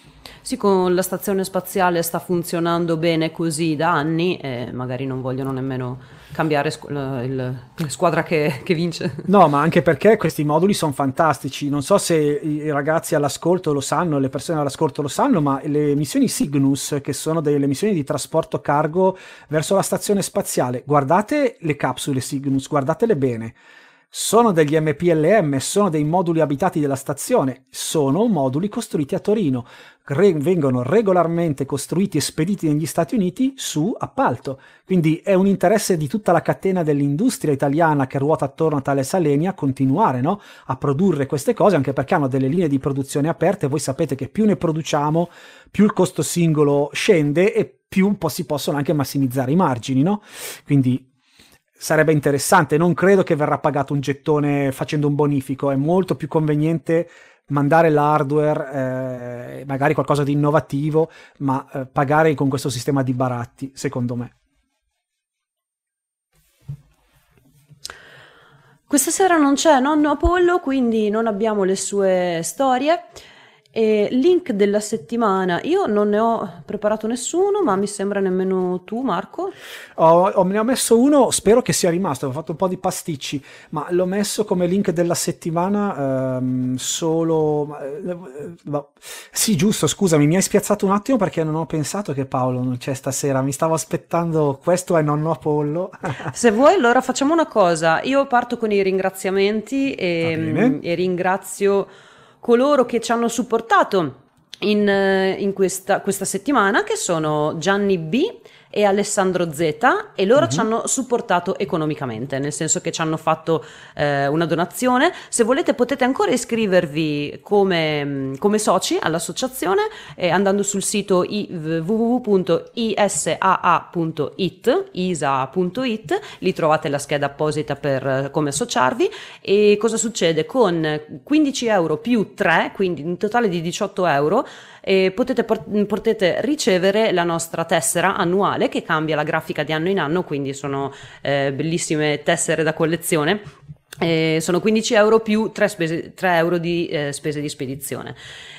S1: con la stazione spaziale sta funzionando bene così da anni e magari non vogliono nemmeno cambiare squ- la, il, la squadra che, che vince.
S2: No, ma anche perché questi moduli sono fantastici. Non so se i ragazzi all'ascolto lo sanno, le persone all'ascolto lo sanno, ma le missioni Cygnus, che sono delle missioni di trasporto cargo verso la stazione spaziale, guardate le capsule Cygnus, guardatele bene. Sono degli M P L M, sono dei moduli abitati della stazione, sono moduli costruiti a Torino, Re- vengono regolarmente costruiti e spediti negli Stati Uniti su appalto, quindi è un interesse di tutta la catena dell'industria italiana che ruota attorno a Thales Alenia continuare, no? a produrre queste cose, anche perché hanno delle linee di produzione aperte. Voi sapete che più ne produciamo, più il costo singolo scende e più un po' si possono anche massimizzare i margini, no? Quindi sarebbe interessante. Non credo che verrà pagato un gettone facendo un bonifico, è molto più conveniente mandare l'hardware, eh, magari qualcosa di innovativo, ma eh, pagare con questo sistema di baratti, secondo me.
S1: Questa sera non c'è nonno Apollo, quindi non abbiamo le sue storie. E link della settimana, io non ne ho preparato nessuno, ma mi sembra nemmeno tu, Marco.
S2: Ho, ho, me ne ho messo uno, spero che sia rimasto, ho fatto un po' di pasticci, ma l'ho messo come link della settimana ehm, solo... Eh, eh, sì, giusto, scusami, mi hai spiazzato un attimo perché non ho pensato che Paolo non c'è stasera, mi stavo aspettando questo è nonno Apollo.
S1: Se vuoi allora facciamo una cosa, io parto con i ringraziamenti e, e ringrazio coloro che ci hanno supportato in, in questa, questa settimana, che sono Gianni B e Alessandro Z, e loro uh-huh. ci hanno supportato economicamente, nel senso che ci hanno fatto eh, una donazione. Se volete potete ancora iscrivervi come, come soci all'associazione eh, andando sul sito i, w w w punto i s a a punto i t, i s a a punto i t, lì trovate la scheda apposita per uh, come associarvi. E cosa succede? Con quindici euro più tre, quindi un totale di diciotto euro, e potete, potete ricevere la nostra tessera annuale che cambia la grafica di anno in anno, quindi sono eh, bellissime tessere da collezione. Eh, sono quindici euro più tre, spese, tre euro di eh, spese di spedizione.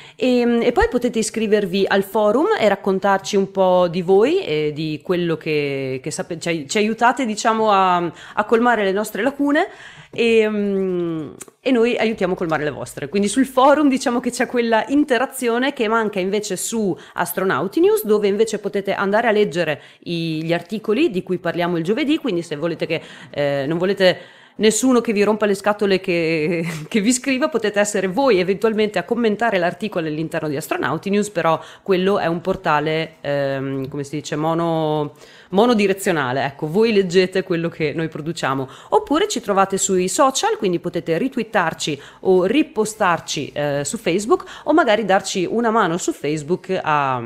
S1: E, e poi potete iscrivervi al forum e raccontarci un po' di voi e di quello che, che sapete, ci, ci aiutate diciamo a, a colmare le nostre lacune e, um, e noi aiutiamo a colmare le vostre. Quindi sul forum diciamo che c'è quella interazione che manca invece su Astronauti News, dove invece potete andare a leggere i, gli articoli di cui parliamo il giovedì. Quindi se volete che eh, non volete nessuno che vi rompa le scatole che, che vi scriva, potete essere voi eventualmente a commentare l'articolo all'interno di Astronauti News, però quello è un portale ehm, come si dice mono, monodirezionale, ecco, voi leggete quello che noi produciamo, oppure ci trovate sui social, quindi potete ritwittarci o ripostarci eh, su Facebook, o magari darci una mano su Facebook a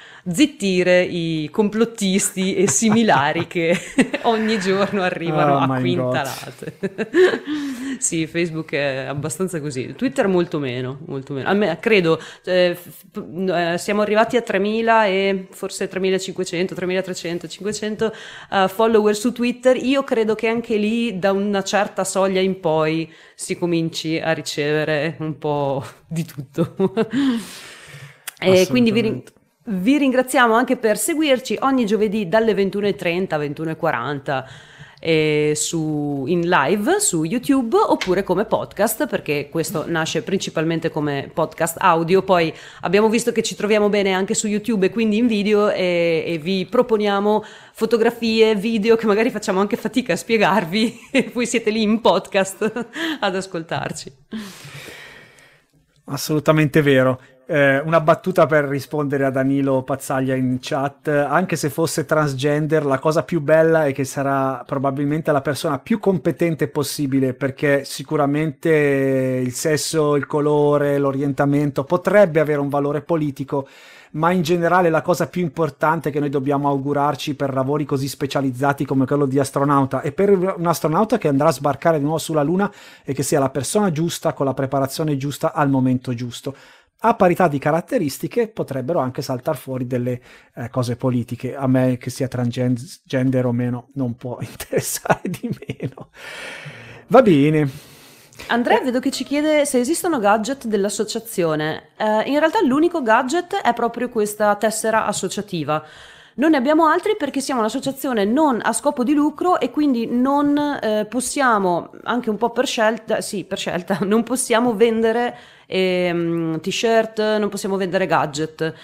S1: zittire i complottisti e similari che ogni giorno arrivano
S2: oh
S1: a quintalate. Sì, Facebook è abbastanza così, Twitter molto meno, molto meno. A me, credo eh, f- siamo arrivati a tremila e forse tremilacinquecento, tremilatrecento, cinquecento uh, follower su Twitter. Io credo che anche lì da una certa soglia in poi si cominci a ricevere un po' di tutto. E quindi vi ringrazio. Vi ringraziamo anche per seguirci ogni giovedì dalle ventuno e trenta, ventuno e quaranta eh, su, in live su YouTube, oppure come podcast, perché questo nasce principalmente come podcast audio. Poi abbiamo visto che ci troviamo bene anche su YouTube e quindi in video, e, e vi proponiamo fotografie, video che magari facciamo anche fatica a spiegarvi e voi siete lì in podcast ad ascoltarci.
S2: Assolutamente vero. Eh, una battuta per rispondere a Danilo Pazzaglia in chat: anche se fosse transgender, la cosa più bella è che sarà probabilmente la persona più competente possibile, perché sicuramente il sesso, il colore, l'orientamento potrebbe avere un valore politico, ma in generale la cosa più importante che noi dobbiamo augurarci per lavori così specializzati come quello di astronauta, e per un astronauta che andrà a sbarcare di nuovo sulla Luna, è che sia la persona giusta con la preparazione giusta al momento giusto. A parità di caratteristiche potrebbero anche saltare fuori delle eh, cose politiche. A me, che sia transgender o meno, non può interessare di meno. Va bene.
S1: Andrea
S2: Eh,
S1: vedo che ci chiede se esistono gadget dell'associazione. Eh, in realtà l'unico gadget è proprio questa tessera associativa. Non ne abbiamo altri perché siamo un'associazione non a scopo di lucro e quindi non eh, possiamo, anche un po' per scelta, sì, per scelta, non possiamo vendere ehm, t-shirt, non possiamo vendere gadget.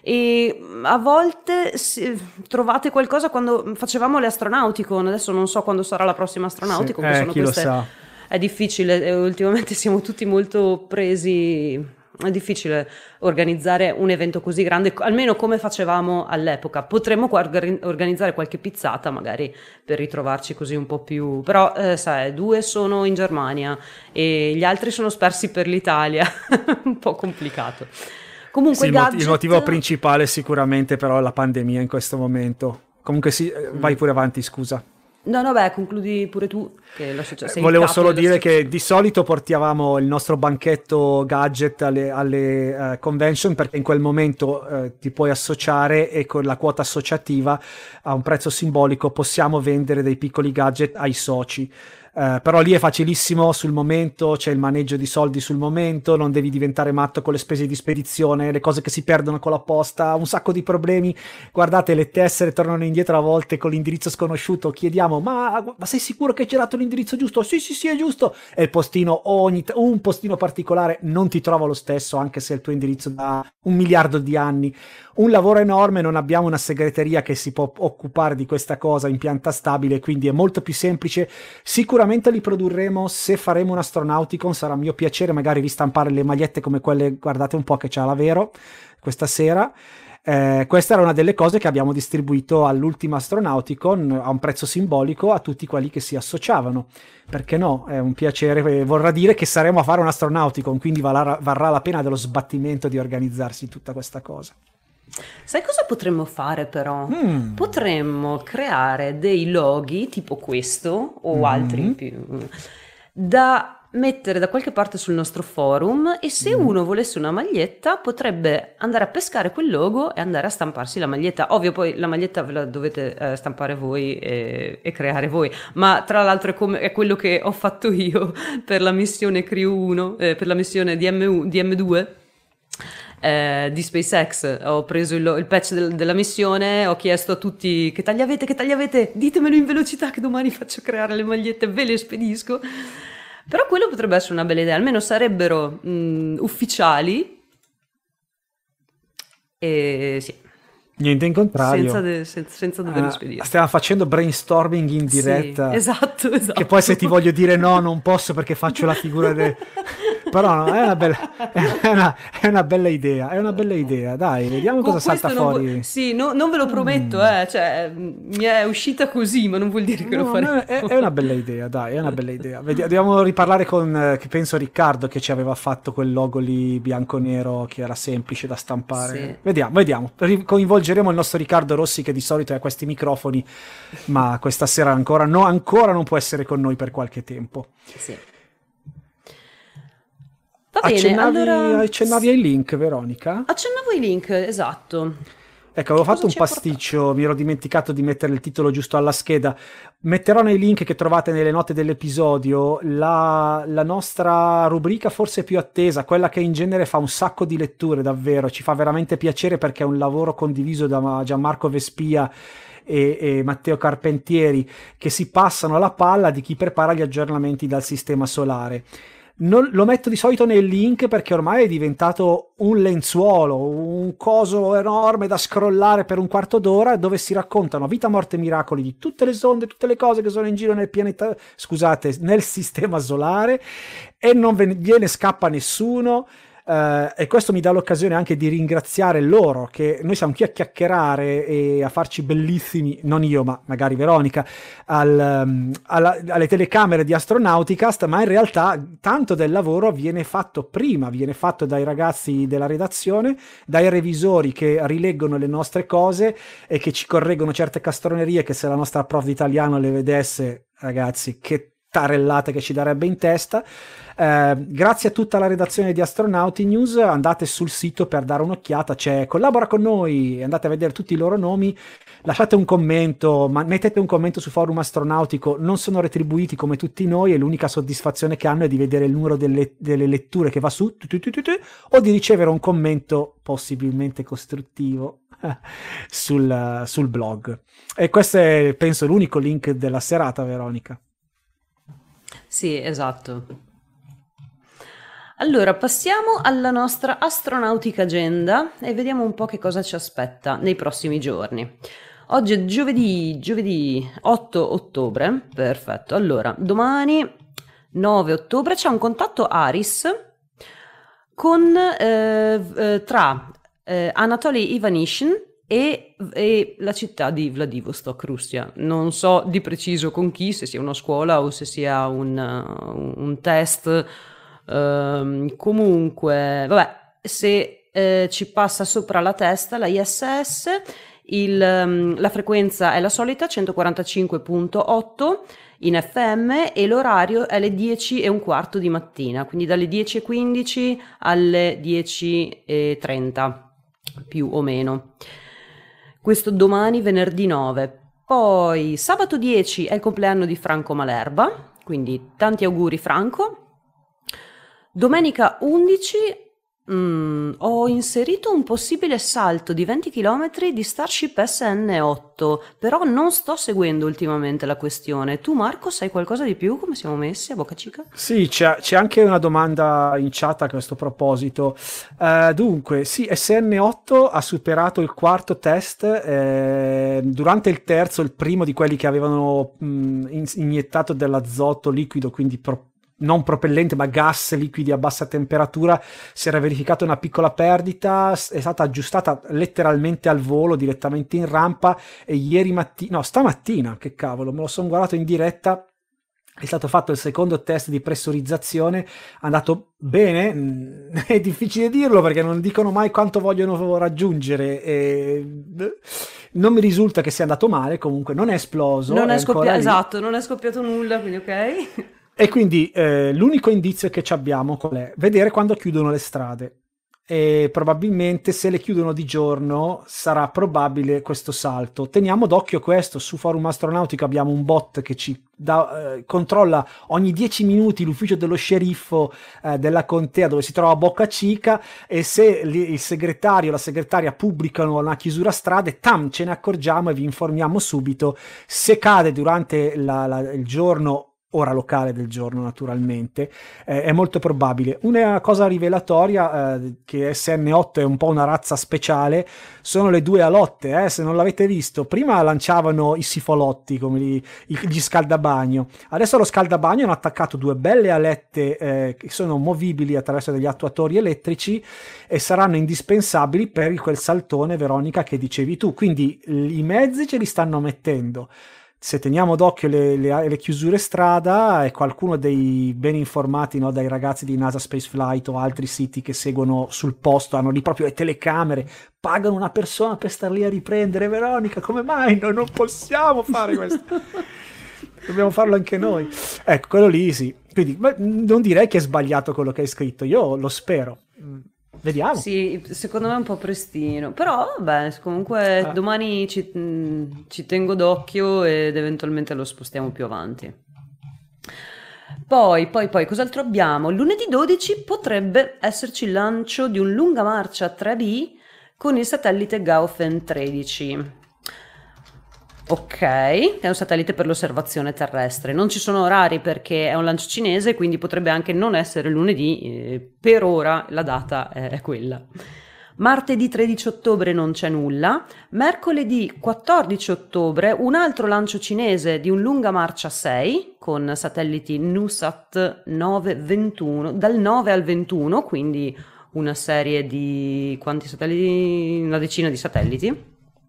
S1: E mm, a volte sì, trovate qualcosa quando facevamo le Astronauticon, adesso non so quando sarà la prossima
S2: sì,
S1: Astronauticon, che
S2: eh,
S1: sono
S2: chi lo
S1: queste.
S2: sa.
S1: È difficile, eh, ultimamente siamo tutti molto presi. È difficile organizzare un evento così grande, almeno come facevamo all'epoca. Potremmo qua- orga- organizzare qualche pizzata, magari per ritrovarci così un po' più. Però, eh, sai, due sono in Germania e gli altri sono spersi per l'Italia. Un po' complicato.
S2: Sì,
S1: Comunque,
S2: il, mot- il motivo
S1: gadget.
S2: principale è sicuramente però la pandemia in questo momento. Comunque sì, eh, vai
S1: Mm.
S2: pure avanti, scusa.
S1: No, no, beh, concludi pure tu, che l'associa-
S2: Eh,
S1: sei il
S2: Volevo
S1: capo
S2: solo dire che
S1: dell'associazione.
S2: di solito portiamo il nostro banchetto gadget alle, alle, eh, convention perché in quel momento eh, ti puoi associare e con la quota associativa a un prezzo simbolico possiamo vendere dei piccoli gadget ai soci. Eh, però lì è facilissimo sul momento, c'è il maneggio di soldi sul momento, non devi diventare matto con le spese di spedizione, le cose che si perdono con la posta, un sacco di problemi. Guardate, le tessere tornano indietro a volte con l'indirizzo sconosciuto, chiediamo ma, ma sei sicuro che c'è dato l'indirizzo giusto? Sì, sì, sì, è giusto. E il postino, ogni, un postino particolare non ti trova lo stesso anche se è il tuo indirizzo da un miliardo di anni. Un lavoro enorme, non abbiamo una segreteria che si può occupare di questa cosa in pianta stabile, quindi è molto più semplice. Sicuramente li produrremo se faremo un Astronauticon, sarà mio piacere magari ristampare le magliette come quelle, guardate un po' che c'ha la Vero questa sera. Eh, questa era una delle cose che abbiamo distribuito all'ultima Astronauticon a un prezzo simbolico a tutti quelli che si associavano. Perché no? È un piacere, vorrà dire che saremo a fare un Astronauticon, quindi varrà, varrà la pena dello sbattimento di organizzarsi tutta questa cosa.
S1: Sai cosa potremmo fare però?
S2: Mm.
S1: Potremmo creare dei loghi tipo questo o altri
S2: Mhm.
S1: più da mettere da qualche parte sul nostro forum e se
S2: Mm.
S1: uno volesse una maglietta potrebbe andare a pescare quel logo e andare a stamparsi la maglietta. Ovvio poi la maglietta ve la dovete eh, stampare voi e, e creare voi, ma tra l'altro è, come, è quello che ho fatto io per la missione Crew uno, eh, per la missione D M, D M due. Eh, di SpaceX. Ho preso il, il patch del- della missione, ho chiesto a tutti che taglia avete, che taglia avete, ditemelo in velocità che domani faccio creare le magliette, ve le spedisco. Però quello potrebbe essere una bella idea, almeno sarebbero mh, ufficiali e sì,
S2: Niente in contrario.
S1: senza, de- sen- senza doverli
S2: Eh,
S1: spedire.
S2: stiamo facendo brainstorming in
S1: Sì,
S2: diretta.
S1: esatto, esatto.
S2: Che poi se ti voglio dire no, non posso perché faccio la figura del... Però no, è una bella, è una, è una bella idea, è una bella idea. Dai, vediamo
S1: Con
S2: cosa salta
S1: questo non vo-
S2: fuori.
S1: sì, no- non ve lo prometto,
S2: Mm.
S1: eh, cioè, mh, mi è uscita così, ma non vuol dire che lo
S2: No,
S1: faremo.
S2: no, è, è una bella idea, dai, è una bella idea. Vedi- Dobbiamo riparlare con, eh, che penso Riccardo che ci aveva fatto quel logo lì bianco-nero che era semplice da stampare.
S1: Sì.
S2: Vediamo, vediamo. Ri- Coinvolgeremo il nostro Riccardo Rossi che di solito ha questi microfoni, ma questa sera ancora, no, ancora non può essere con noi per qualche tempo.
S1: Sì. Va bene,
S2: Accennavi,
S1: allora
S2: accennavi ai link, Veronica?
S1: accennavo i link, esatto.
S2: Ecco, avevo
S1: Che cosa
S2: fatto un
S1: ci ha portato?
S2: pasticcio, mi ero dimenticato di mettere il titolo giusto alla scheda. Metterò nei link che trovate nelle note dell'episodio la, la nostra rubrica forse più attesa, quella che in genere fa un sacco di letture, davvero. Ci fa veramente piacere perché è un lavoro condiviso da Gianmarco Vespia e, e Matteo Carpentieri che si passano la palla di chi prepara gli aggiornamenti dal sistema solare. Non, lo metto di solito nel link perché ormai è diventato un lenzuolo, un coso enorme da scrollare per un quarto d'ora dove si raccontano vita, morte e miracoli di tutte le sonde, tutte le cose che sono in giro nel pianeta, scusate, nel sistema solare e non ve ne, gliene scappa nessuno. Uh, e questo mi dà l'occasione anche di ringraziare loro che noi siamo qui a chiacchierare e a farci bellissimi, non io ma magari Veronica al, um, alla, alle telecamere di Astronauticast, ma in realtà tanto del lavoro viene fatto prima, viene fatto dai ragazzi della redazione, dai revisori che rileggono le nostre cose e che ci correggono certe castronerie che se la nostra prof di italiano le vedesse, ragazzi, che tarellate che ci darebbe in testa. Eh, grazie a tutta la redazione di Astronauti News, andate sul sito per dare un'occhiata, c'è collabora con noi, andate a vedere tutti i loro nomi, lasciate un commento, ma mettete un commento su Forum Astronautico, non sono retribuiti come tutti noi e l'unica soddisfazione che hanno è di vedere il numero delle, delle letture che va su tu, tu, tu, tu, tu, o di ricevere un commento possibilmente costruttivo sul, sul blog. E questo è, penso, l'unico link della serata, Veronica.
S1: Sì, esatto. Allora, passiamo alla nostra astronautica agenda e vediamo un po' che cosa ci aspetta nei prossimi giorni. Oggi è giovedì, giovedì otto ottobre, perfetto. Allora, domani nove ottobre c'è un contatto Aris con, eh, eh, tra eh, Anatoly Ivanishin e, e la città di Vladivostok, Russia. Non so di preciso con chi, se sia una scuola o se sia un, uh, un test. Uh, comunque, vabbè, se uh, ci passa sopra la testa la I S S, il, um, la frequenza è la solita centoquarantacinque virgola otto in F M e l'orario è le dieci e un quarto di mattina, quindi dalle dieci e quindici alle dieci e trenta più o meno. Questo domani, venerdì nove. Poi sabato dieci è il compleanno di Franco Malerba, quindi tanti auguri Franco. Domenica undici mm, ho inserito un possibile salto di venti chilometri di Starship S N otto, però non sto seguendo ultimamente la questione. Tu Marco sai qualcosa di più? Come siamo messi a Boca Chica?
S2: Sì, c'è, c'è anche una domanda in chat a questo proposito. Uh, dunque, sì, S N otto ha superato il quarto test, eh, durante il terzo, il primo di quelli che avevano mh, in- iniettato dell'azoto liquido, quindi pro- non propellente ma gas liquidi a bassa temperatura, si era verificata una piccola perdita, è stata aggiustata letteralmente al volo direttamente in rampa e ieri mattina, no stamattina, che cavolo, me lo sono guardato in diretta, è stato fatto il secondo test di pressurizzazione, è andato bene, è difficile dirlo perché non dicono mai quanto vogliono raggiungere e non mi risulta che sia andato male, comunque non è esploso,
S1: non è,
S2: è
S1: scoppia- esatto, non è scoppiato nulla, quindi ok.
S2: E quindi eh, l'unico indizio che ci abbiamo qual è? Vedere quando chiudono le strade. E probabilmente se le chiudono di giorno sarà probabile questo salto. Teniamo d'occhio questo, su Forum Astronautico abbiamo un bot che ci da, eh, controlla ogni dieci minuti l'ufficio dello sceriffo eh, della contea dove si trova Boca Chica, e se li, il segretario o la segretaria pubblicano una chiusura strade, tam, ce ne accorgiamo e vi informiamo subito. Se cade durante la, la, il giorno, ora locale del giorno naturalmente, eh, è molto probabile. Una cosa rivelatoria, eh, che S N otto è un po' una razza speciale, sono le due alotte, eh, se non l'avete visto. Prima lanciavano i sifolotti come gli, gli scaldabagno, adesso allo scaldabagno hanno attaccato due belle alette eh, che sono movibili attraverso degli attuatori elettrici e saranno indispensabili per quel saltone, Veronica, che dicevi tu. Quindi i mezzi ce li stanno mettendo. Se teniamo d'occhio le, le, le chiusure strada, e qualcuno dei ben informati, no, dai ragazzi di NASA Spaceflight o altri siti che seguono sul posto, hanno lì proprio le telecamere, pagano una persona per star lì a riprendere. Veronica, come mai noi non possiamo fare questo? Dobbiamo farlo anche noi. Ecco, quello lì sì. Quindi non direi che è sbagliato quello che hai scritto, io lo spero. Vediamo.
S1: Sì, secondo me è un po' prestino, però vabbè, comunque
S2: Ah.
S1: domani ci, mh, ci tengo d'occhio ed eventualmente lo spostiamo più avanti. Poi, poi, poi, cos'altro abbiamo? Lunedì dodici potrebbe esserci il lancio di un lunga marcia tre B con il satellite Gaofen tredici. Ok, è un satellite per l'osservazione terrestre. Non ci sono orari perché è un lancio cinese, quindi potrebbe anche non essere lunedì. Eh, per ora la data è quella. Martedì tredici ottobre non c'è nulla. Mercoledì quattordici ottobre un altro lancio cinese di un lunga marcia sei con satelliti NuSat nove ventuno, dal nove al ventuno, quindi una serie di quanti satelliti? Una decina di satelliti.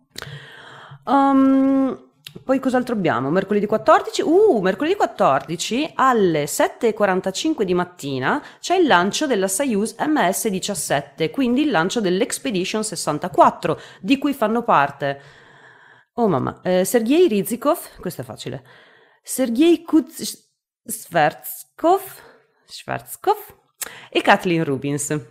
S1: Um, poi cos'altro abbiamo? Mercoledì quattordici, uh, mercoledì quattordici alle sette e quarantacinque di mattina c'è il lancio della Soyuz M S diciassette, quindi il lancio dell'Expedition sessantaquattro, di cui fanno parte, oh mamma, eh, Sergei Rizikov, questo è facile, Sergei Kuz- Schwarzkopf, Schwarzkopf e Kathleen Rubins.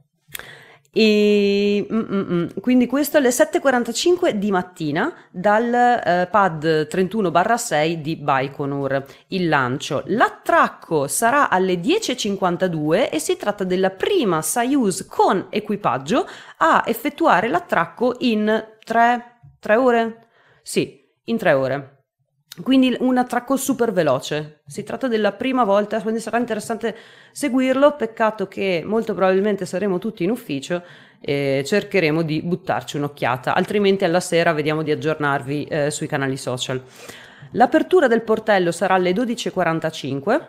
S1: E, mm, mm, mm. Quindi questo alle sette e quarantacinque di mattina dal eh, pad trentuno barra sei di Baikonur, il lancio. L'attracco sarà alle dieci e cinquantadue e si tratta della prima Soyuz con equipaggio a effettuare l'attracco in tre, tre ore? Sì, in tre ore. Quindi un attracco super veloce. Si tratta della prima volta, quindi sarà interessante seguirlo. Peccato che molto probabilmente saremo tutti in ufficio e cercheremo di buttarci un'occhiata, altrimenti alla sera vediamo di aggiornarvi eh, sui canali social. L'apertura del portello sarà alle dodici e quarantacinque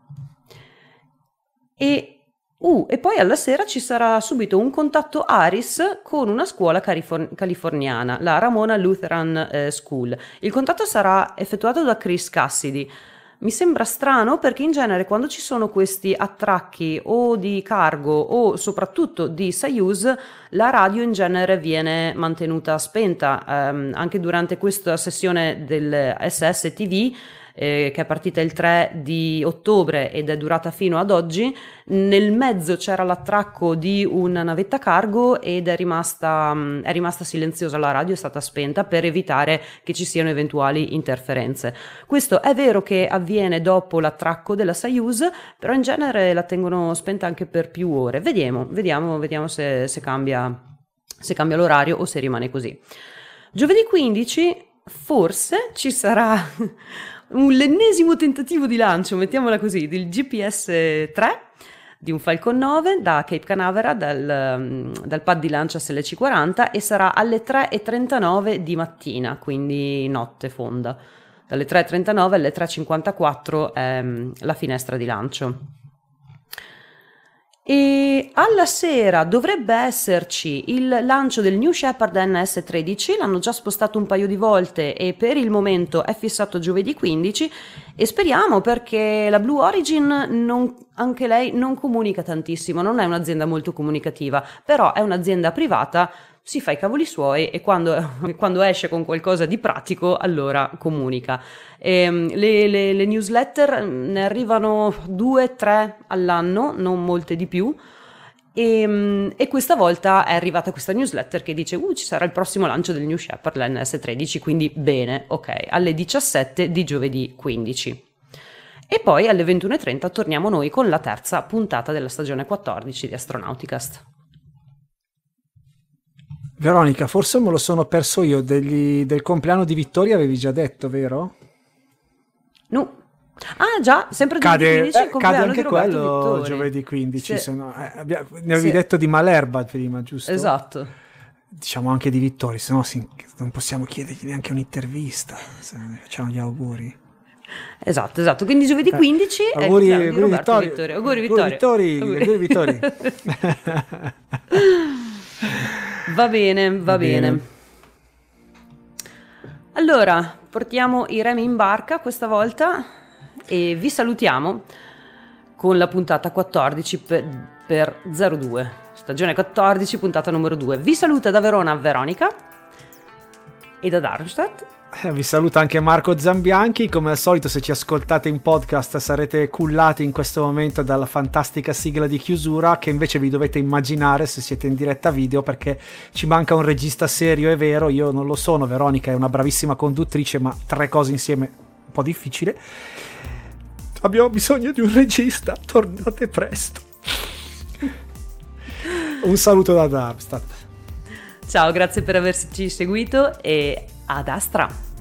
S1: e Uh, e poi alla sera ci sarà subito un contatto Aris con una scuola califor- californiana, la Ramona Lutheran eh, School. Il contatto sarà effettuato da Chris Cassidy. Mi sembra strano perché in genere quando ci sono questi attracchi o di cargo o soprattutto di Soyuz, la radio in genere viene mantenuta spenta. Ehm, anche durante questa sessione del S S T V, Eh, che è partita il tre di ottobre ed è durata fino ad oggi, nel mezzo c'era l'attracco di una navetta cargo ed è rimasta, mh, è rimasta silenziosa la radio, è stata spenta per evitare che ci siano eventuali interferenze. Questo è vero che avviene dopo l'attracco della Soyuz, però in genere la tengono spenta anche per più ore. Vediamo, vediamo, vediamo se, se cambia, se cambia l'orario o se rimane così. Giovedì quindici forse ci sarà l'ennesimo tentativo di lancio, mettiamola così, del G P S tre di un Falcon nove da Cape Canaveral dal, dal pad di lancio S L C quaranta e sarà alle tre e trentanove di mattina, quindi notte fonda. Dalle tre e trentanove alle tre e cinquantaquattro è la finestra di lancio. E alla sera dovrebbe esserci il lancio del New Shepard N S tredici, l'hanno già spostato un paio di volte e per il momento è fissato giovedì quindici e speriamo, perché la Blue Origin non, anche lei non comunica tantissimo, non è un'azienda molto comunicativa, però è un'azienda privata, si fa i cavoli suoi e quando, quando esce con qualcosa di pratico allora comunica. E, le, le, le newsletter ne arrivano due, tre all'anno, non molte di più, e, e questa volta è arrivata questa newsletter che dice uh, ci sarà il prossimo lancio del New Shepard, l'N S tredici, quindi bene, ok, alle diciassette di giovedì quindici. E poi alle ventuno e trenta torniamo noi con la terza puntata della stagione quattordici di Astronauticast.
S2: Veronica, forse me lo sono perso io, degli, del compleanno di Vittoria avevi già detto, vero?
S1: No. Ah già, sempre
S2: cade,
S1: giovedì quindici, il
S2: eh,
S1: compleanno
S2: cade anche
S1: di Roberto
S2: quello
S1: Vittori.
S2: Giovedì quindici,
S1: Sì.
S2: sono, eh, abbia, ne avevi
S1: Sì.
S2: detto di Malerba prima, giusto?
S1: Esatto.
S2: Diciamo anche di Vittori, se no si, non possiamo chiedergli neanche un'intervista, se facciamo gli auguri.
S1: Esatto, esatto. Quindi giovedì quindici
S2: eh,
S1: è
S2: auguri,
S1: il compleanno di
S2: auguri
S1: Roberto
S2: Vittorio.
S1: Vittori. Auguri
S2: Auguri
S1: Vittorio.
S2: Vittori. Auguri Vittori.
S1: Va bene, va, va bene. bene. Allora, portiamo i remi in barca questa volta e vi salutiamo con la puntata quattordici per, per zero due, stagione quattordici, puntata numero due. Vi saluta da Verona Veronica e da Darmstadt.
S2: Eh, vi saluta anche Marco Zambianchi. Come al solito, se ci ascoltate in podcast sarete cullati in questo momento dalla fantastica sigla di chiusura, che invece vi dovete immaginare se siete in diretta video, perché ci manca un regista serio e vero. Io non lo sono, Veronica è una bravissima conduttrice, ma tre cose insieme un po' difficile. Abbiamo bisogno di un regista, tornate presto. Un saluto da Darmstadt.
S1: Ciao, grazie per averci seguito e ad Astra.